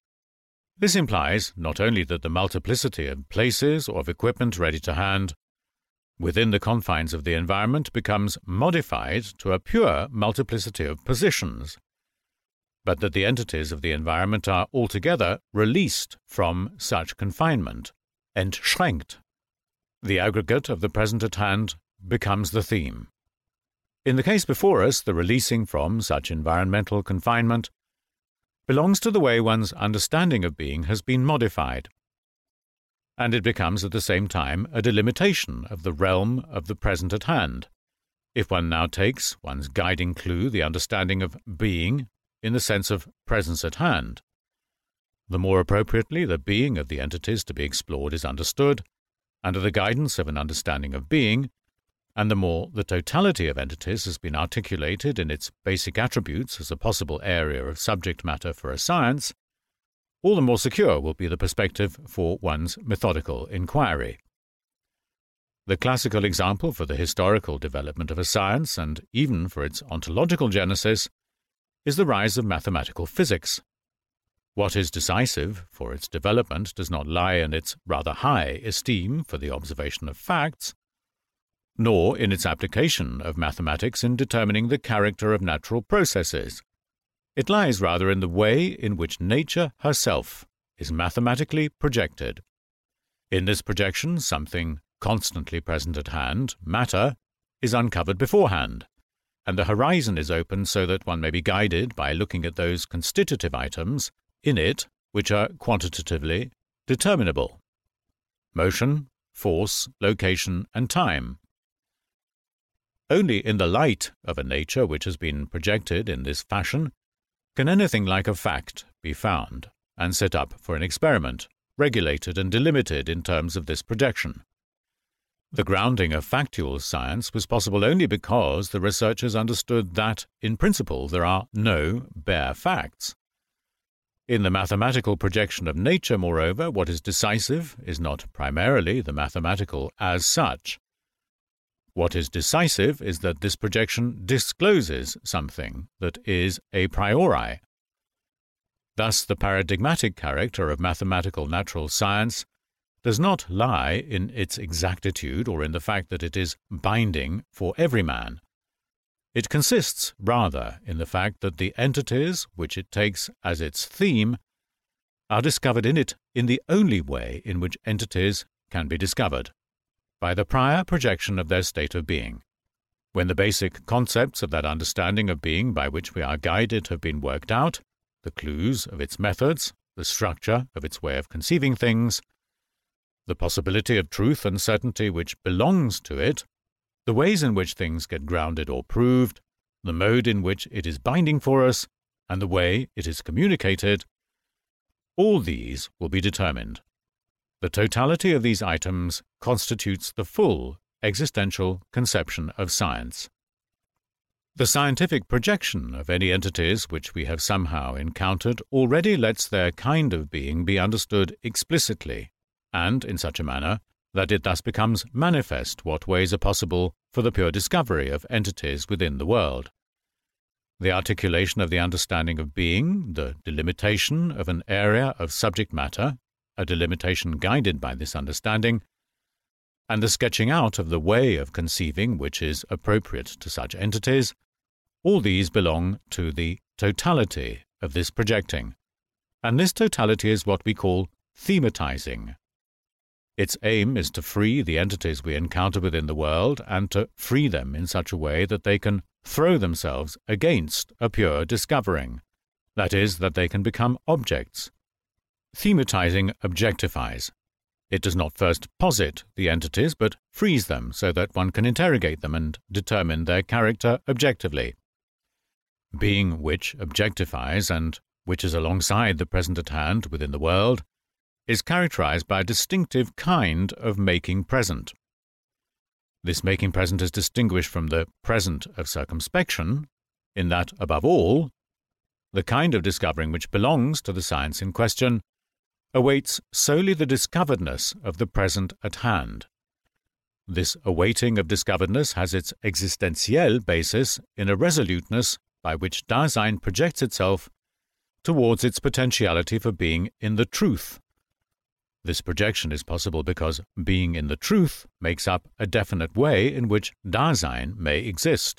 This implies not only that the multiplicity of places or of equipment ready to hand within the confines of the environment becomes modified to a pure multiplicity of positions, but that the entities of the environment are altogether released from such confinement, entschränkt. The aggregate of the present at hand becomes the theme. In the case before us, the releasing from such environmental confinement belongs to the way one's understanding of being has been modified, and it becomes at the same time a delimitation of the realm of the present at hand, if one now takes one's guiding clue the understanding of being in the sense of presence at hand. The more appropriately the being of the entities to be explored is understood, under the guidance of an understanding of being, and the more the totality of entities has been articulated in its basic attributes as a possible area of subject matter for a science, all the more secure will be the perspective for one's methodical inquiry. The classical example for the historical development of a science, and even for its ontological genesis, is the rise of mathematical physics. What is decisive for its development does not lie in its rather high esteem for the observation of facts, nor in its application of mathematics in determining the character of natural processes. It lies rather in the way in which nature herself is mathematically projected. In this projection, something constantly present at hand, matter, is uncovered beforehand, and the horizon is opened so that one may be guided by looking at those constitutive items in it which are quantitatively determinable: motion, force, location, and time. Only in the light of a nature which has been projected in this fashion can anything like a fact be found and set up for an experiment, regulated and delimited in terms of this projection. The grounding of factual science was possible only because the researchers understood that, in principle, there are no bare facts. In the mathematical projection of nature, moreover, what is decisive is not primarily the mathematical as such. What is decisive is that this projection discloses something that is a priori. Thus, the paradigmatic character of mathematical natural science does not lie in its exactitude or in the fact that it is binding for every man. It consists, rather, in the fact that the entities which it takes as its theme are discovered in it in the only way in which entities can be discovered, by the prior projection of their state of being. When the basic concepts of that understanding of being by which we are guided have been worked out, the clues of its methods, the structure of its way of conceiving things, the possibility of truth and certainty which belongs to it, the ways in which things get grounded or proved, the mode in which it is binding for us, and the way it is communicated, all these will be determined. The totality of these items constitutes the full existential conception of science. The scientific projection of any entities which we have somehow encountered already lets their kind of being be understood explicitly, and in such a manner that it thus becomes manifest what ways are possible for the pure discovery of entities within the world. The articulation of the understanding of being, the delimitation of an area of subject matter, a delimitation guided by this understanding, and the sketching out of the way of conceiving which is appropriate to such entities, all these belong to the totality of this projecting, and this totality is what we call thematizing. Its aim is to free the entities we encounter within the world and to free them in such a way that they can throw themselves against a pure discovering, that is, that they can become objects. Thematizing objectifies. It does not first posit the entities, but frees them so that one can interrogate them and determine their character objectively. Being which objectifies and which is alongside the present at hand within the world is characterized by a distinctive kind of making present. This making present is distinguished from the present of circumspection, in that, above all, the kind of discovering which belongs to the science in question awaits solely the discoveredness of the present at hand. This awaiting of discoveredness has its existentiel basis in a resoluteness by which Dasein projects itself towards its potentiality for being in the truth. This projection is possible because being in the truth makes up a definite way in which Dasein may exist.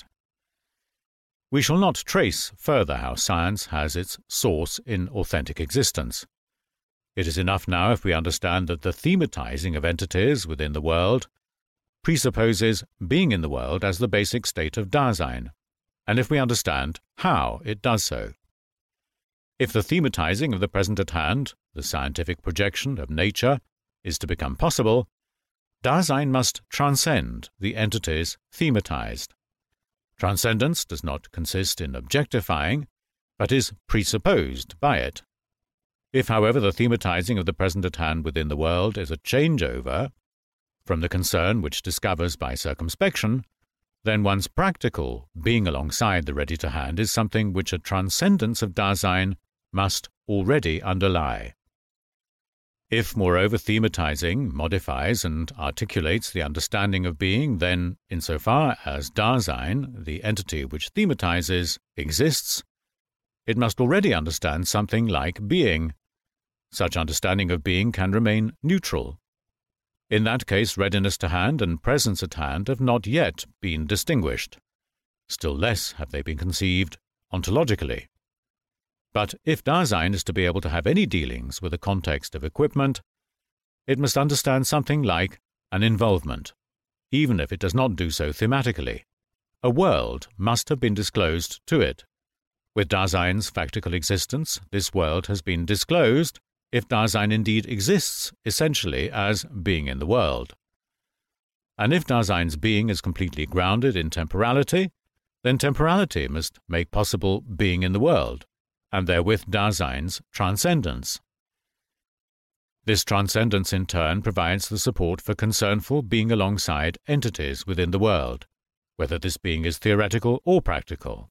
We shall not trace further how science has its source in authentic existence. It is enough now if we understand that the thematizing of entities within the world presupposes being in the world as the basic state of Dasein, and if we understand how it does so. If the thematizing of the present at hand, the scientific projection of nature, is to become possible, Dasein must transcend the entities thematized. Transcendence does not consist in objectifying, but is presupposed by it. If, however, the thematizing of the present at hand within the world is a changeover from the concern which discovers by circumspection, then one's practical being alongside the ready-to-hand is something which a transcendence of Dasein must already underlie. If, moreover, thematizing modifies and articulates the understanding of being, then, insofar as Dasein, the entity which thematizes, exists, it must already understand something like being. Such understanding of being can remain neutral. In that case, readiness to hand and presence at hand have not yet been distinguished. Still less have they been conceived ontologically. But if Dasein is to be able to have any dealings with a context of equipment, it must understand something like an involvement, even if it does not do so thematically. A world must have been disclosed to it. With Dasein's factical existence, this world has been disclosed, if Dasein indeed exists essentially as being in the world. And if Dasein's being is completely grounded in temporality, then temporality must make possible being in the world, and therewith Dasein's transcendence. This transcendence in turn provides the support for concernful being alongside entities within the world, whether this being is theoretical or practical.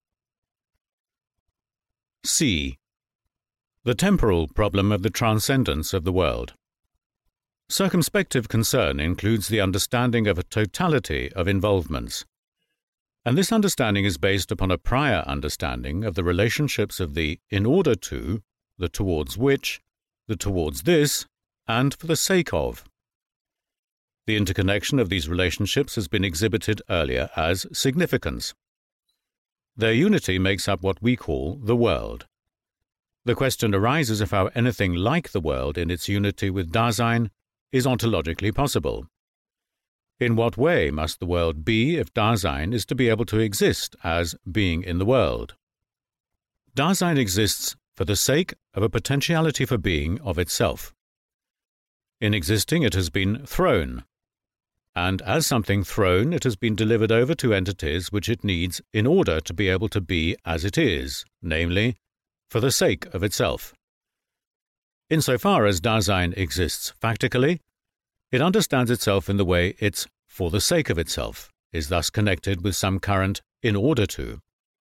C. The temporal problem of the transcendence of the world. Circumspective concern includes the understanding of a totality of involvements, and this understanding is based upon a prior understanding of the relationships of the in order to, the towards which, the towards this, and for the sake of. The interconnection of these relationships has been exhibited earlier as significance. Their unity makes up what we call the world. The question arises of how anything like the world in its unity with Dasein is ontologically possible. In what way must the world be if Dasein is to be able to exist as being in the world? Dasein exists for the sake of a potentiality for being of itself. In existing, it has been thrown, and as something thrown, it has been delivered over to entities which it needs in order to be able to be as it is, namely, for the sake of itself. Insofar as Dasein exists factically, it understands itself in the way it's for the sake of itself, is thus connected with some current in order to.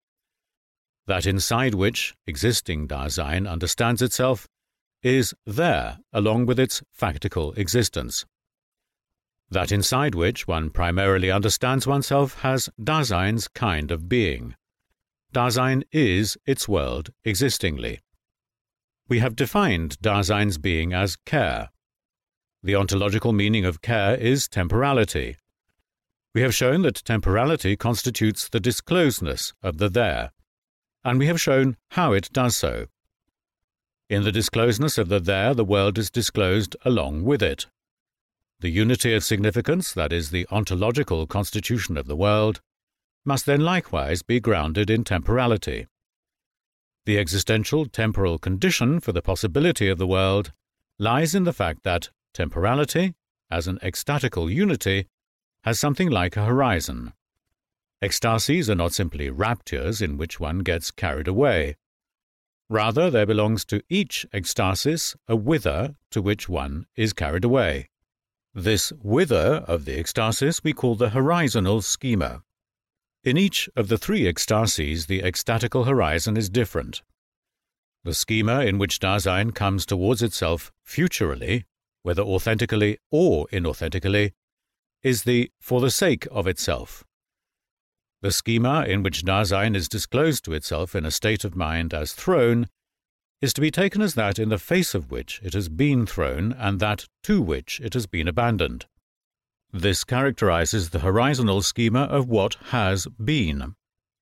That inside which existing Dasein understands itself is there along with its factical existence. That inside which one primarily understands oneself has Dasein's kind of being. Dasein is its world existingly. We have defined Dasein's being as care. The ontological meaning of care is temporality. We have shown that temporality constitutes the disclosedness of the there, and we have shown how it does so. In the disclosedness of the there, the world is disclosed along with it. The unity of significance, that is, the ontological constitution of the world, must then likewise be grounded in temporality. The existential temporal condition for the possibility of the world lies in the fact that temporality, as an ecstatical unity, has something like a horizon. Ecstasies are not simply raptures in which one gets carried away. Rather, there belongs to each ecstasis a whither to which one is carried away. This whither of the ecstasis we call the horizonal schema. In each of the three ecstasies, the ecstatical horizon is different. The schema in which Dasein comes towards itself futurally, whether authentically or inauthentically, is the for the sake of itself. The schema in which Dasein is disclosed to itself in a state of mind as thrown is to be taken as that in the face of which it has been thrown and that to which it has been abandoned. This characterizes the horizontal schema of what has been.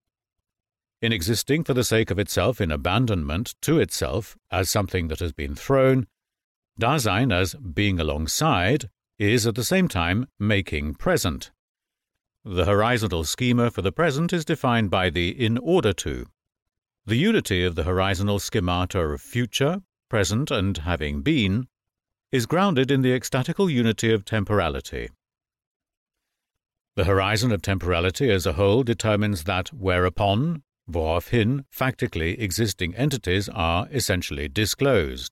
In existing for the sake of itself in abandonment to itself as something that has been thrown, Dasein, as being alongside, is at the same time making present. The horizontal schema for the present is defined by the in order to. The unity of the horizontal schemata of future, present, and having been is grounded in the ecstatical unity of temporality. The horizon of temporality as a whole determines that whereupon, woraufhin, factically existing entities are essentially disclosed.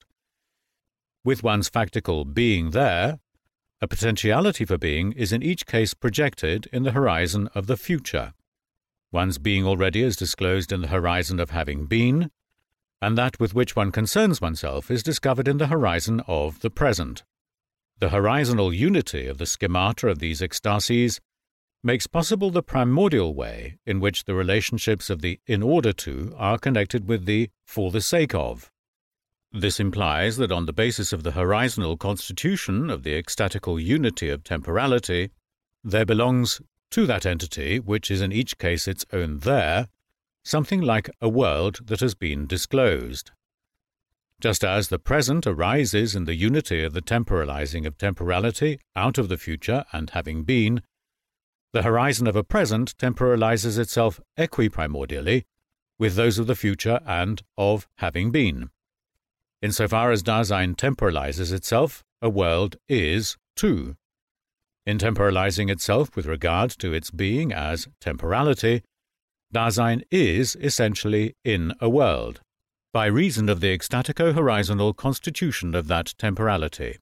With one's factical being there, a potentiality for being is in each case projected in the horizon of the future. One's being already is disclosed in the horizon of having been, and that with which one concerns oneself is discovered in the horizon of the present. The horizontal unity of the schemata of these ecstasies makes possible the primordial way in which the relationships of the in order to are connected with the for the sake of. This implies that on the basis of the horizontal constitution of the ecstatical unity of temporality, there belongs to that entity, which is in each case its own there, something like a world that has been disclosed. Just as the present arises in the unity of the temporalizing of temporality out of the future and having been, the horizon of a present temporalizes itself equiprimordially with those of the future and of having been. Insofar as Dasein temporalizes itself, a world is, too. In temporalizing itself with regard to its being as temporality, Dasein is essentially in a world, by reason of the ecstatico-horizontal constitution of that temporality.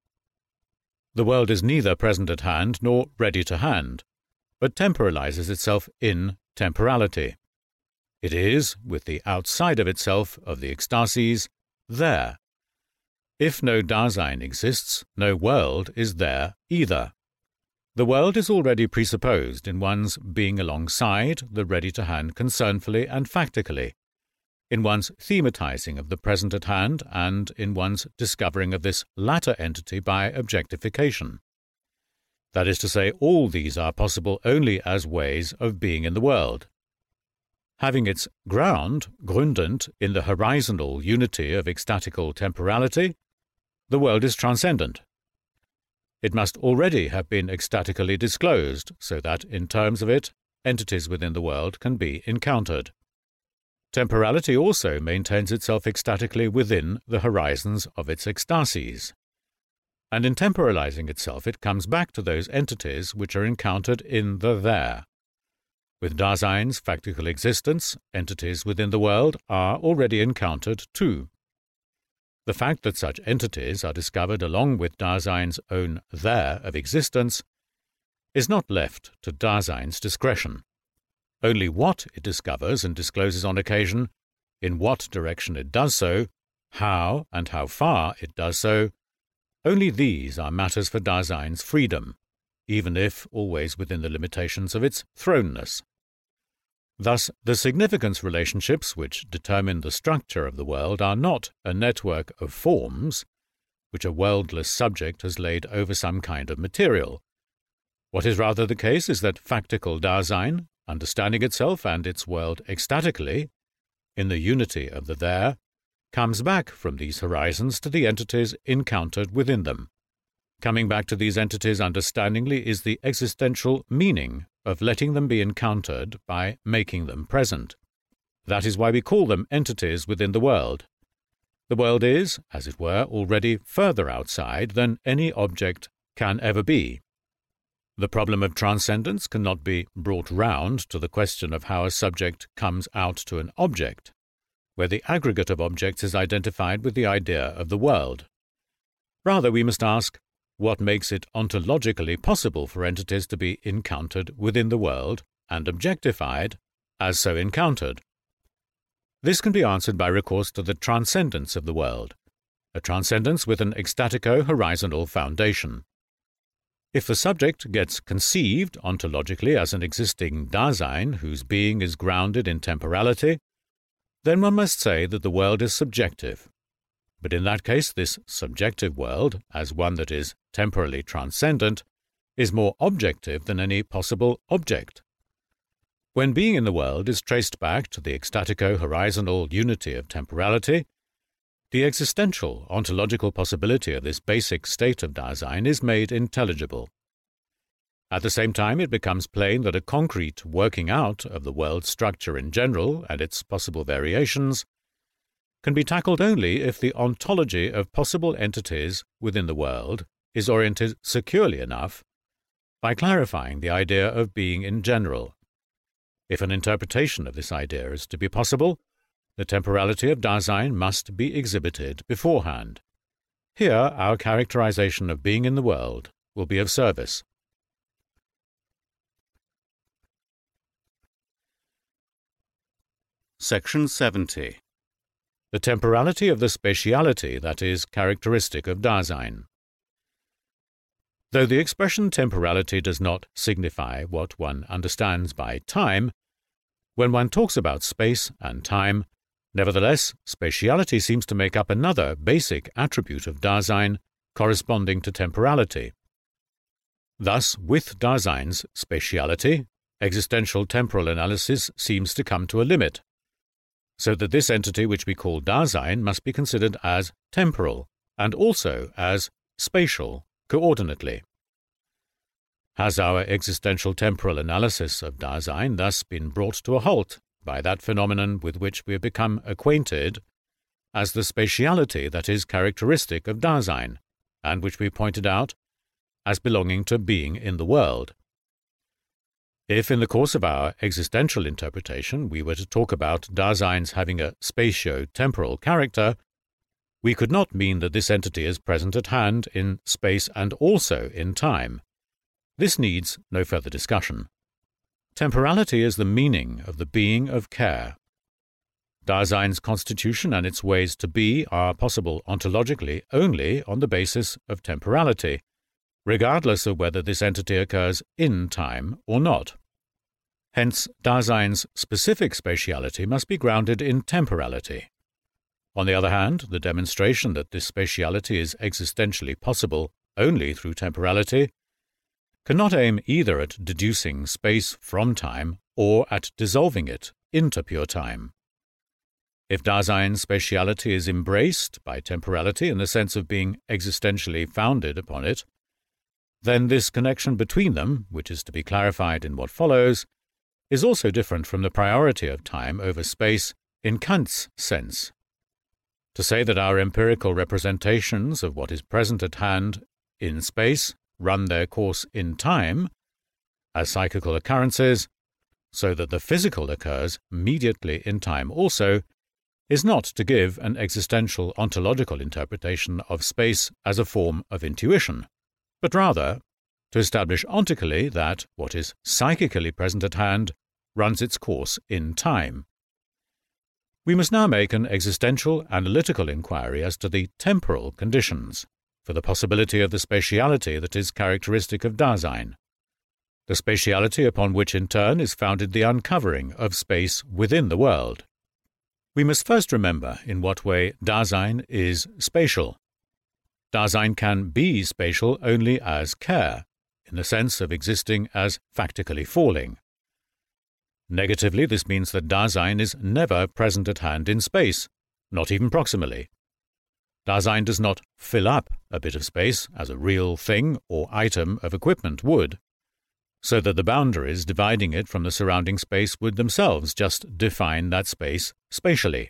The world is neither present at hand nor ready to hand, but temporalizes itself in temporality. It is, with the outside of itself of the ecstasies, there. If no Dasein exists, no world is there either. The world is already presupposed in one's being alongside the ready-to-hand concernfully and factically, in one's thematizing of the present at hand and in one's discovering of this latter entity by objectification. That is to say, all these are possible only as ways of being in the world. Having its ground, grundend, in the horizontal unity of ecstatical temporality, the world is transcendent. it must already have been ecstatically disclosed, so that, in terms of it, entities within the world can be encountered. Temporality also maintains itself ecstatically within the horizons of its ecstasies. And in temporalizing itself, it comes back to those entities which are encountered in the there. With Dasein's factical existence, entities within the world are already encountered too. The fact that such entities are discovered along with Dasein's own there of existence is not left to Dasein's discretion. Only what it discovers and discloses on occasion, in what direction it does so, how and how far it does so, only these are matters for Dasein's freedom, even if always within the limitations of its thrownness. Thus, the significance relationships which determine the structure of the world are not a network of forms, which a worldless subject has laid over some kind of material. What is rather the case is that factical Dasein, understanding itself and its world ecstatically, in the unity of the there, comes back from these horizons to the entities encountered within them. Coming back to these entities understandingly is the existential meaning of letting them be encountered by making them present. That is why we call them entities within the world. The world is, as it were, already further outside than any object can ever be. The problem of transcendence cannot be brought round to the question of how a subject comes out to an object, where the aggregate of objects is identified with the idea of the world. Rather, we must ask, what makes it ontologically possible for entities to be encountered within the world and objectified as so encountered? This can be answered by recourse to the transcendence of the world, a transcendence with an ecstatico-horizontal foundation. If the subject gets conceived ontologically as an existing Dasein whose being is grounded in temporality, then one must say that the world is subjective. But in that case, this subjective world, as one that is temporally transcendent, is more objective than any possible object. When being in the world is traced back to the ecstatico-horizontal unity of temporality, the existential ontological possibility of this basic state of Dasein is made intelligible. At the same time, it becomes plain that a concrete working out of the world's structure in general and its possible variations can be tackled only if the ontology of possible entities within the world is oriented securely enough by clarifying the idea of being in general. If an interpretation of this idea is to be possible, the temporality of Dasein must be exhibited beforehand. Here our characterization of being in the world will be of service. Section seventy. The temporality of the spatiality that is characteristic of Dasein. Though the expression temporality does not signify what one understands by time, when one talks about space and time, nevertheless, spatiality seems to make up another basic attribute of Dasein corresponding to temporality. Thus, with Dasein's spatiality, existential temporal analysis seems to come to a limit, so that this entity which we call Dasein must be considered as temporal and also as spatial coordinately. Has our existential temporal analysis of Dasein thus been brought to a halt by that phenomenon with which we have become acquainted as the spatiality that is characteristic of Dasein, and which we pointed out as belonging to being in the world? If in the course of our existential interpretation we were to talk about Dasein's having a spatio-temporal character, we could not mean that this entity is present at hand in space and also in time. This needs no further discussion. Temporality is the meaning of the being of care. Dasein's constitution and its ways to be are possible ontologically only on the basis of temporality, regardless of whether this entity occurs in time or not. Hence, Dasein's specific spatiality must be grounded in temporality. On the other hand, the demonstration that this spatiality is existentially possible only through temporality cannot aim either at deducing space from time or at dissolving it into pure time. If Dasein's spatiality is embraced by temporality in the sense of being existentially founded upon it, then this connection between them, which is to be clarified in what follows, is also different from the priority of time over space in Kant's sense. To say that our empirical representations of what is present at hand in space run their course in time, as psychical occurrences, so that the physical occurs immediately in time also, is not to give an existential ontological interpretation of space as a form of intuition, but rather to establish ontically that what is psychically present at hand runs its course in time. We must now make an existential analytical inquiry as to the temporal conditions for the possibility of the spatiality that is characteristic of Dasein, the spatiality upon which in turn is founded the uncovering of space within the world. We must first remember in what way Dasein is spatial. Dasein can be spatial only as care, in the sense of existing as factically falling. Negatively, this means that Dasein is never present at hand in space, not even proximally. Dasein does not fill up a bit of space as a real thing or item of equipment would, so that the boundaries dividing it from the surrounding space would themselves just define that space spatially.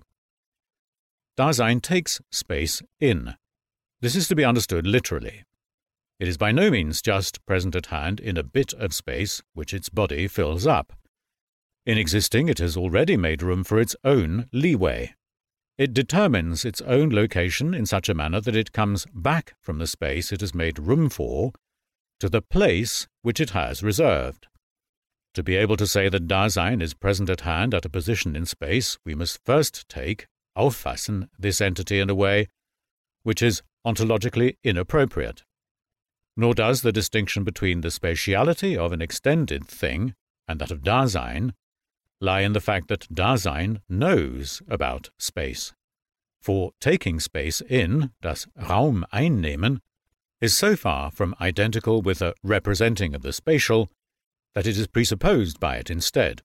Dasein takes space in. This is to be understood literally. It is by no means just present at hand in a bit of space which its body fills up. In existing, it has already made room for its own leeway. It determines its own location in such a manner that it comes back from the space it has made room for to the place which it has reserved. To be able to say that Dasein is present at hand at a position in space, we must first take, auffassen, this entity in a way which is ontologically inappropriate. Nor does the distinction between the spatiality of an extended thing and that of Dasein lie in the fact that Dasein knows about space. For taking space in, das Raum einnehmen, is so far from identical with a representing of the spatial that it is presupposed by it instead.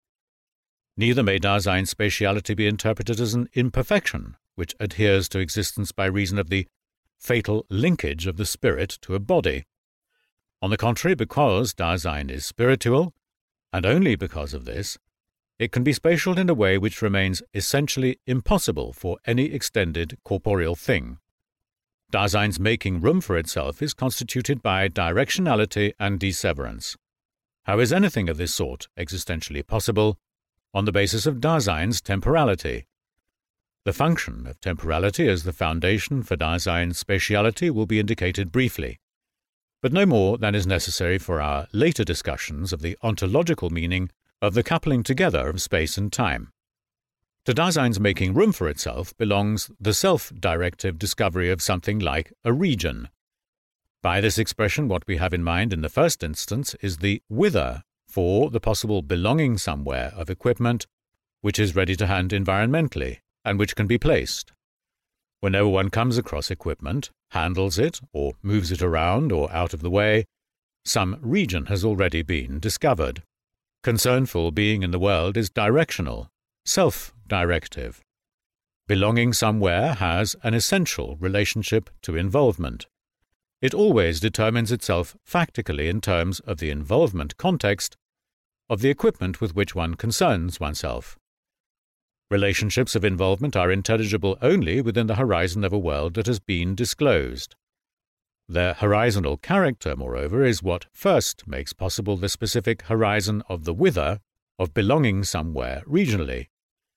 Neither may Dasein's spatiality be interpreted as an imperfection, which adheres to existence by reason of the fatal linkage of the spirit to a body. On the contrary, because Dasein is spiritual, and only because of this, it can be spatial in a way which remains essentially impossible for any extended corporeal thing. Dasein's making room for itself is constituted by directionality and disseverance. How is anything of this sort existentially possible? On the basis of Dasein's temporality. The function of temporality as the foundation for Dasein's spatiality will be indicated briefly, but no more than is necessary for our later discussions of the ontological meaning of the coupling together of space and time. To Dasein's making room for itself belongs the self-directive discovery of something like a region. By this expression, what we have in mind in the first instance is the whither for the possible belonging somewhere of equipment which is ready to hand environmentally and which can be placed. Whenever one comes across equipment, handles it, or moves it around or out of the way, some region has already been discovered. Concernful being in the world is directional, self-directive. Belonging somewhere has an essential relationship to involvement. It always determines itself factically in terms of the involvement context of the equipment with which one concerns oneself. Relationships of involvement are intelligible only within the horizon of a world that has been disclosed. Their horizontal character, moreover, is what first makes possible the specific horizon of the whither, of belonging somewhere regionally.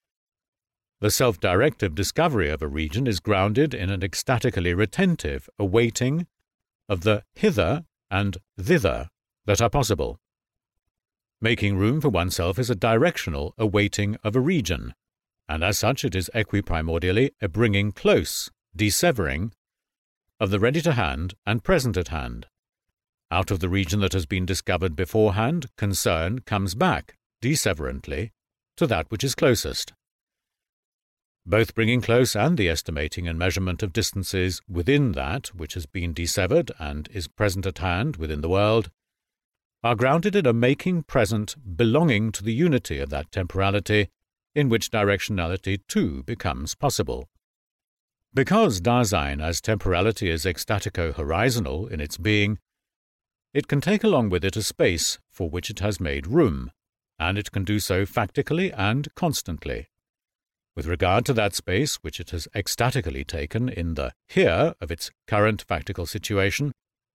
The self-directive discovery of a region is grounded in an ecstatically retentive awaiting of the hither and thither that are possible. Making room for oneself is a directional awaiting of a region, and as such it is equiprimordially a bringing close, dissevering, of the ready-to-hand and present-at-hand. Out of the region that has been discovered beforehand, concern comes back, disseverantly, to that which is closest. Both bringing close and the estimating and measurement of distances within that which has been dissevered and is present at hand within the world are grounded in a making present belonging to the unity of that temporality in which directionality too becomes possible. Because Dasein as temporality is ecstatico-horizonal in its being, it can take along with it a space for which it has made room, and it can do so factically and constantly. With regard to that space which it has ecstatically taken in the here of its current factical situation,